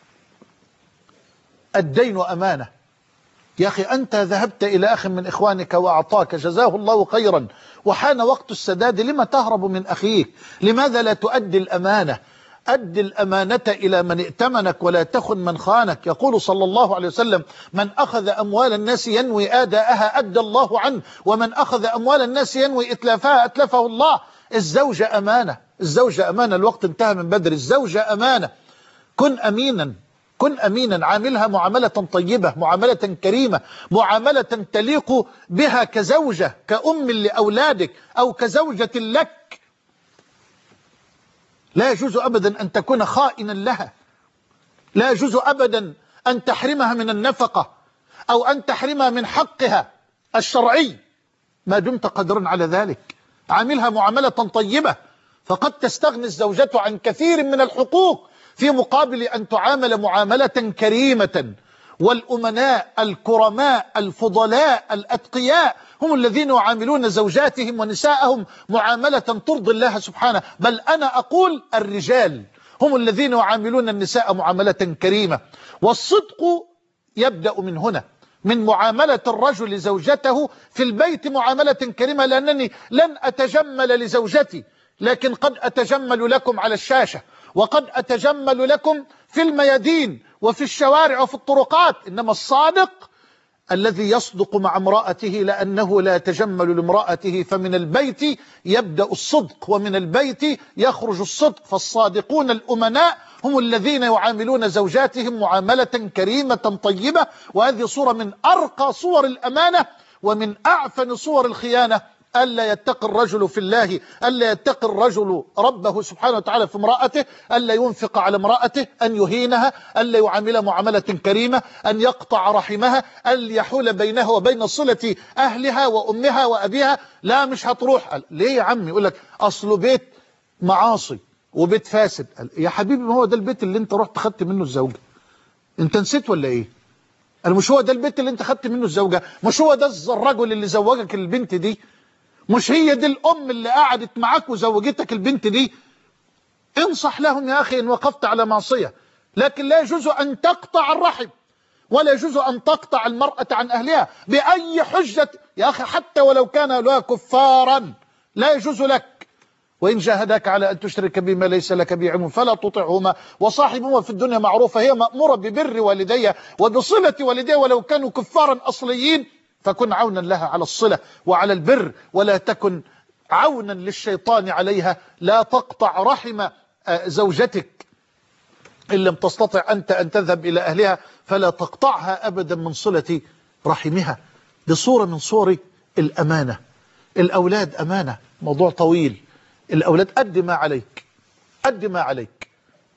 الدين أمانة. يا أخي أنت ذهبت إلى أخ من إخوانك وأعطاك جزاه الله خيرا وحان وقت السداد، لما تهرب من أخيك؟ لماذا لا تؤدي الأمانة؟ أد الأمانة إلى من ائتمنك ولا تخن من خانك. يقول صلى الله عليه وسلم من أخذ أموال الناس ينوي آداءها أدى الله عنه، ومن أخذ أموال الناس ينوي إتلافها أتلفه الله. الزوجة أمانة، الزوجة أمانة، الوقت انتهى من بدر. الزوجة أمانة، كن أمينا، كن أمينا، عاملها معاملة طيبة، معاملة كريمة، معاملة تليق بها كزوجة، كأم لأولادك أو كزوجة لك. لا يجوز أبدا أن تكون خائنا لها، لا يجوز أبدا أن تحرمها من النفقة أو أن تحرمها من حقها الشرعي ما دمت قادرا على ذلك. عاملها معاملة طيبة، فقد تستغني الزوجة عن كثير من الحقوق في مقابل أن تعامل معاملة كريمة. والأمناء الكرماء الفضلاء الأتقياء هم الذين يعاملون زوجاتهم ونساءهم معاملة ترضي الله سبحانه. بل أنا أقول الرجال هم الذين يعاملون النساء معاملة كريمة. والصدق يبدأ من هنا، من معاملة الرجل زوجته في البيت معاملة كريمة. لأنني لن أتجمل لزوجتي، لكن قد أتجمل لكم على الشاشة، وقد أتجمل لكم في الميادين وفي الشوارع وفي الطرقات. إنما الصادق الذي يصدق مع امرأته لأنه لا يتجمل لامرأته. فمن البيت يبدأ الصدق ومن البيت يخرج الصدق. فالصادقون الأمناء هم الذين يعاملون زوجاتهم معاملة كريمة طيبة. وهذه صورة من أرقى صور الأمانة ومن أعفن صور الخيانة. ألا يتقي الرجل في الله، ألا يتقي الرجل ربه سبحانه وتعالى في امرأته، ألا ينفق على امرأته، أن يهينها، ألا يعاملها معاملة كريمة، أن يقطع رحمها، أن يحول بينها وبين صلة أهلها وأمها وأبيها. لا مش هتروح. ليه يا عمي؟ يقول لك أصله بيت معاصي وبيت فاسد. يا حبيبي ما هو ده البيت اللي انت رحت خدت منه الزوجة؟ انت نسيت ولا ايه؟ مش هو ده البيت اللي انت خدت منه الزوجة؟ مش هو ده الرجل اللي زوجك البنت دي؟ مش هي دي الأم اللي قعدت معاك وزوجتك البنت دي؟ انصح لهم يا أخي إن وقفت على معصية. لكن لا يجوز أن تقطع الرحم، ولا يجوز أن تقطع المرأة عن أهلها بأي حجة يا أخي، حتى ولو كان لها كفارا لا يجوز لك. وإن جاهداك على أن تشرك بما ليس لك به علم فلا تطعهما وصاحبهما في الدنيا معروفة. هي مأمورة ببر والديها وبصلة والديها ولو كانوا كفارا أصليين، فكن عونا لها على الصلة وعلى البر، ولا تكن عونا للشيطان عليها. لا تقطع رحم زوجتك إن لم تستطع أنت أن تذهب إلى أهلها، فلا تقطعها أبدا من صلة رحمها. دي صورة من صور الأمانة. الأولاد أمانة، موضوع طويل. الأولاد قد ما عليك، قد ما عليك.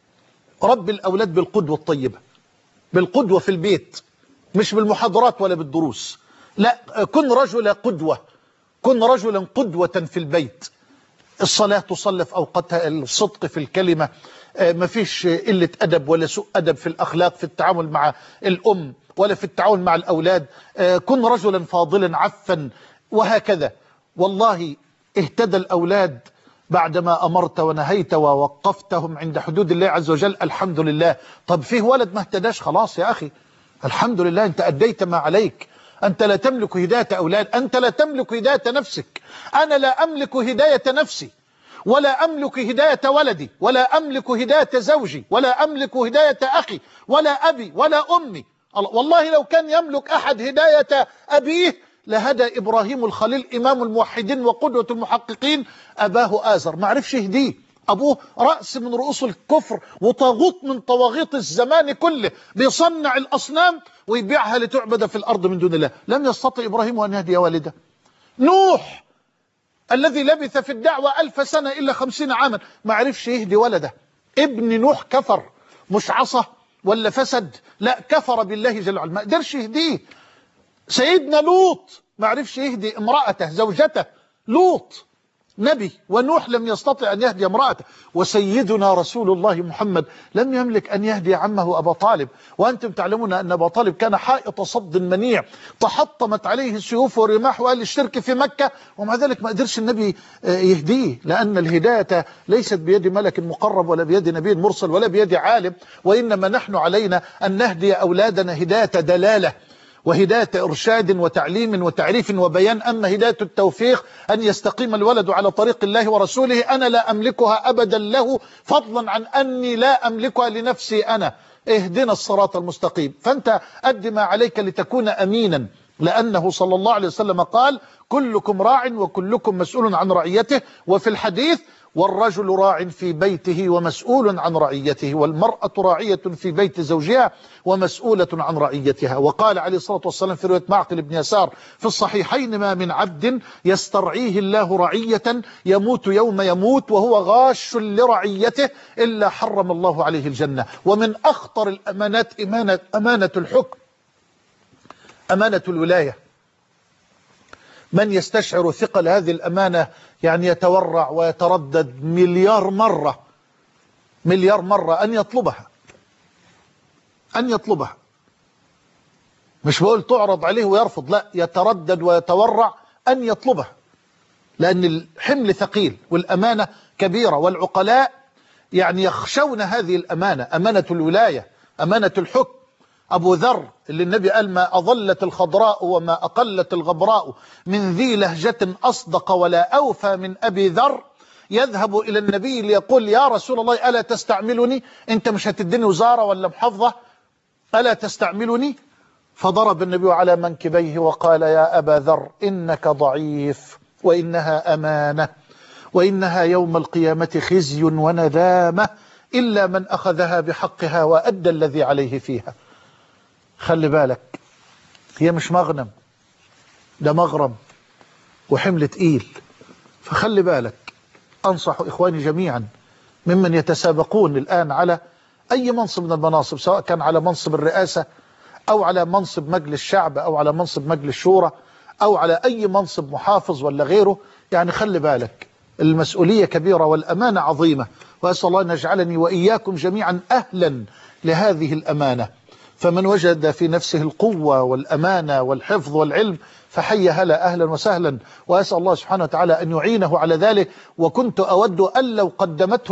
رب الأولاد بالقدوة الطيبة، بالقدوة في البيت، مش بالمحاضرات ولا بالدروس. لا، كن رجل قدوة، كن رجلا قدوة في البيت. الصلاة تصلى في أوقاتها، الصدق في الكلمة، ما فيش قلة أدب ولا سوء أدب في الأخلاق، في التعامل مع الأم ولا في التعامل مع الأولاد. كن رجلا فاضلا عفا، وهكذا. والله اهتدى الأولاد بعدما أمرت ونهيت ووقفتهم عند حدود الله عز وجل، الحمد لله. طب فيه ولد ما اهتداش، خلاص يا أخي، الحمد لله، أنت أديت ما عليك. أنت لا تملك هداية أولاد، أنت لا تملك هداية نفسك. أنا لا أملك هداية نفسي، ولا أملك هداية ولدي، ولا أملك هداية زوجي، ولا أملك هداية أخي، ولا أبي، ولا أمي. والله لو كان يملك أحد هداية أبيه لهدى إبراهيم الخليل إمام الموحدين وقدوة المحققين أباه آزر، ما عرفش يهديه. أبوه رأس من رؤوس الكفر وطاغوت من طواغيت الزمان كله، بيصنع الأصنام ويبيعها لتعبد في الأرض من دون الله. لم يستطع إبراهيم أن يهدي والده. نوح الذي لبث في الدعوة 1000 سنة إلا 50 عاما ما عرفش يهدي ولده. ابن نوح كفر، مش عصى ولا فسد، لا، كفر بالله جل وعلا، ما قدرش يهديه. سيدنا لوط ما عرفش يهدي امرأته، زوجته لوط نبي، ونوح لم يستطع أن يهدي امرأته. وسيدنا رسول الله محمد لم يملك أن يهدي عمه أبا طالب. وأنتم تعلمون أن أبا طالب كان حائط صد منيع، تحطمت عليه السيوف والرماح وأهل الشرك في مكة، ومع ذلك ما قدرش النبي يهديه، لأن الهداية ليست بيد ملك مقرب ولا بيد نبي مرسل ولا بيد عالم، وإنما نحن علينا أن نهدي أولادنا هداية دلالة وهداية إرشاد وتعليم وتعريف وبيان. أما هداية التوفيق أن يستقيم الولد على طريق الله ورسوله، أنا لا أملكها أبدا له، فضلا عن أني لا أملكها لنفسي أنا. اهدنا الصراط المستقيم. فأنت أد ما عليك لتكون أمينا، لأنه صلى الله عليه وسلم قال: كلكم راع وكلكم مسؤول عن رعيته. وفي الحديث: والرجل راع في بيته ومسؤول عن رعيته، والمرأة راعية في بيت زوجها ومسؤولة عن رعيتها. وقال عليه الصلاة والسلام في رواية معقل بن يسار في الصحيحين: ما من عبد يسترعيه الله رعية يموت يوم يموت وهو غاش لرعيته إلا حرم الله عليه الجنة. ومن أخطر الأمانات أمانة الحكم، أمانة الولاية. من يستشعر ثقل هذه الأمانة يعني يتورع ويتردد مليار مرة أن يطلبها. مش بقول تعرض عليه ويرفض، لا، يتردد ويتورع أن يطلبها، لأن الحمل ثقيل والأمانة كبيرة، والعقلاء يعني يخشون هذه الأمانة، أمانة الولاية، أمانة الحكم. أبو ذر اللي النبي قال: ما أضلت الخضراء وما أقلت الغبراء من ذي لهجة أصدق ولا أوفى من أبي ذر، يذهب إلى النبي ليقول: يا رسول الله ألا تستعملني؟ أنت مش هتديني وزارة ولا محافظة؟ ألا تستعملني؟ فضرب النبي على منكبيه وقال: يا أبا ذر إنك ضعيف، وإنها أمانة، وإنها يوم القيامة خزي وندامة، إلا من أخذها بحقها وأدى الذي عليه فيها. خلي بالك، هي مش مغنم، ده مغرم وحمل تقيل. فخلي بالك. أنصح إخواني جميعا ممن يتسابقون الآن على أي منصب من المناصب، سواء كان على منصب الرئاسة أو على منصب مجلس شعب أو على منصب مجلس شورى أو على أي منصب محافظ ولا غيره، يعني خلي بالك، المسؤولية كبيرة والأمانة عظيمة، وأسأل الله أن يجعلني وإياكم جميعا أهلا لهذه الأمانة. فمن وجد في نفسه القوة والأمانة والحفظ والعلم فحي هلا، أهلا وسهلا، وأسأل الله سبحانه وتعالى أن يعينه على ذلك. وكنت أود أن لو قدمته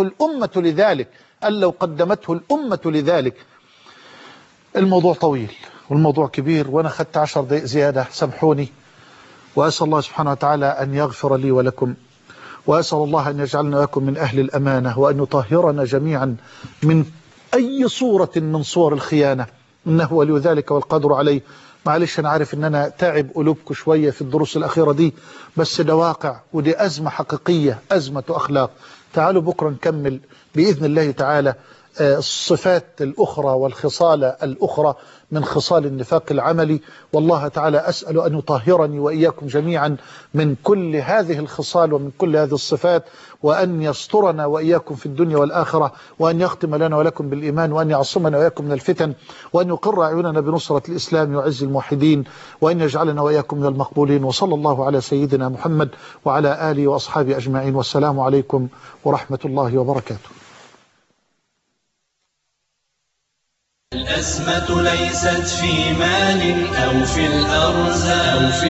الأمة لذلك، الموضوع طويل والموضوع كبير، وأنا خدت 10 دقائق زيادة، سامحوني. وأسأل الله سبحانه وتعالى أن يغفر لي ولكم، وأسأل الله أن يجعلنا لكم من أهل الأمانة، وأن يطهرنا جميعا من أي صورة من صور الخيانة، إنه ولي ذلك والقدر عليه. معلش أنا عارف إن أنا تعب قلوبكم شوية في الدروس الأخيرة دي، بس ده واقع، ودي أزمة حقيقية، أزمة أخلاق. تعالوا بكرة نكمل بإذن الله تعالى الصفات الأخرى والخصال الأخرى من خصال النفاق العملي. والله تعالى أسأل أن يطهرني وإياكم جميعا من كل هذه الخصال ومن كل هذه الصفات، وأن يسترنا وإياكم في الدنيا والآخرة، وأن يختم لنا ولكم بالإيمان، وأن يعصمنا وإياكم من الفتن، وأن يقر أعيننا بنصرة الإسلام وعز الموحدين، وأن يجعلنا وإياكم من المقبولين. وصلى الله على سيدنا محمد وعلى آله وأصحابه أجمعين، والسلام عليكم ورحمة الله وبركاته. الأزمة ليست في مال أو في الأرزاق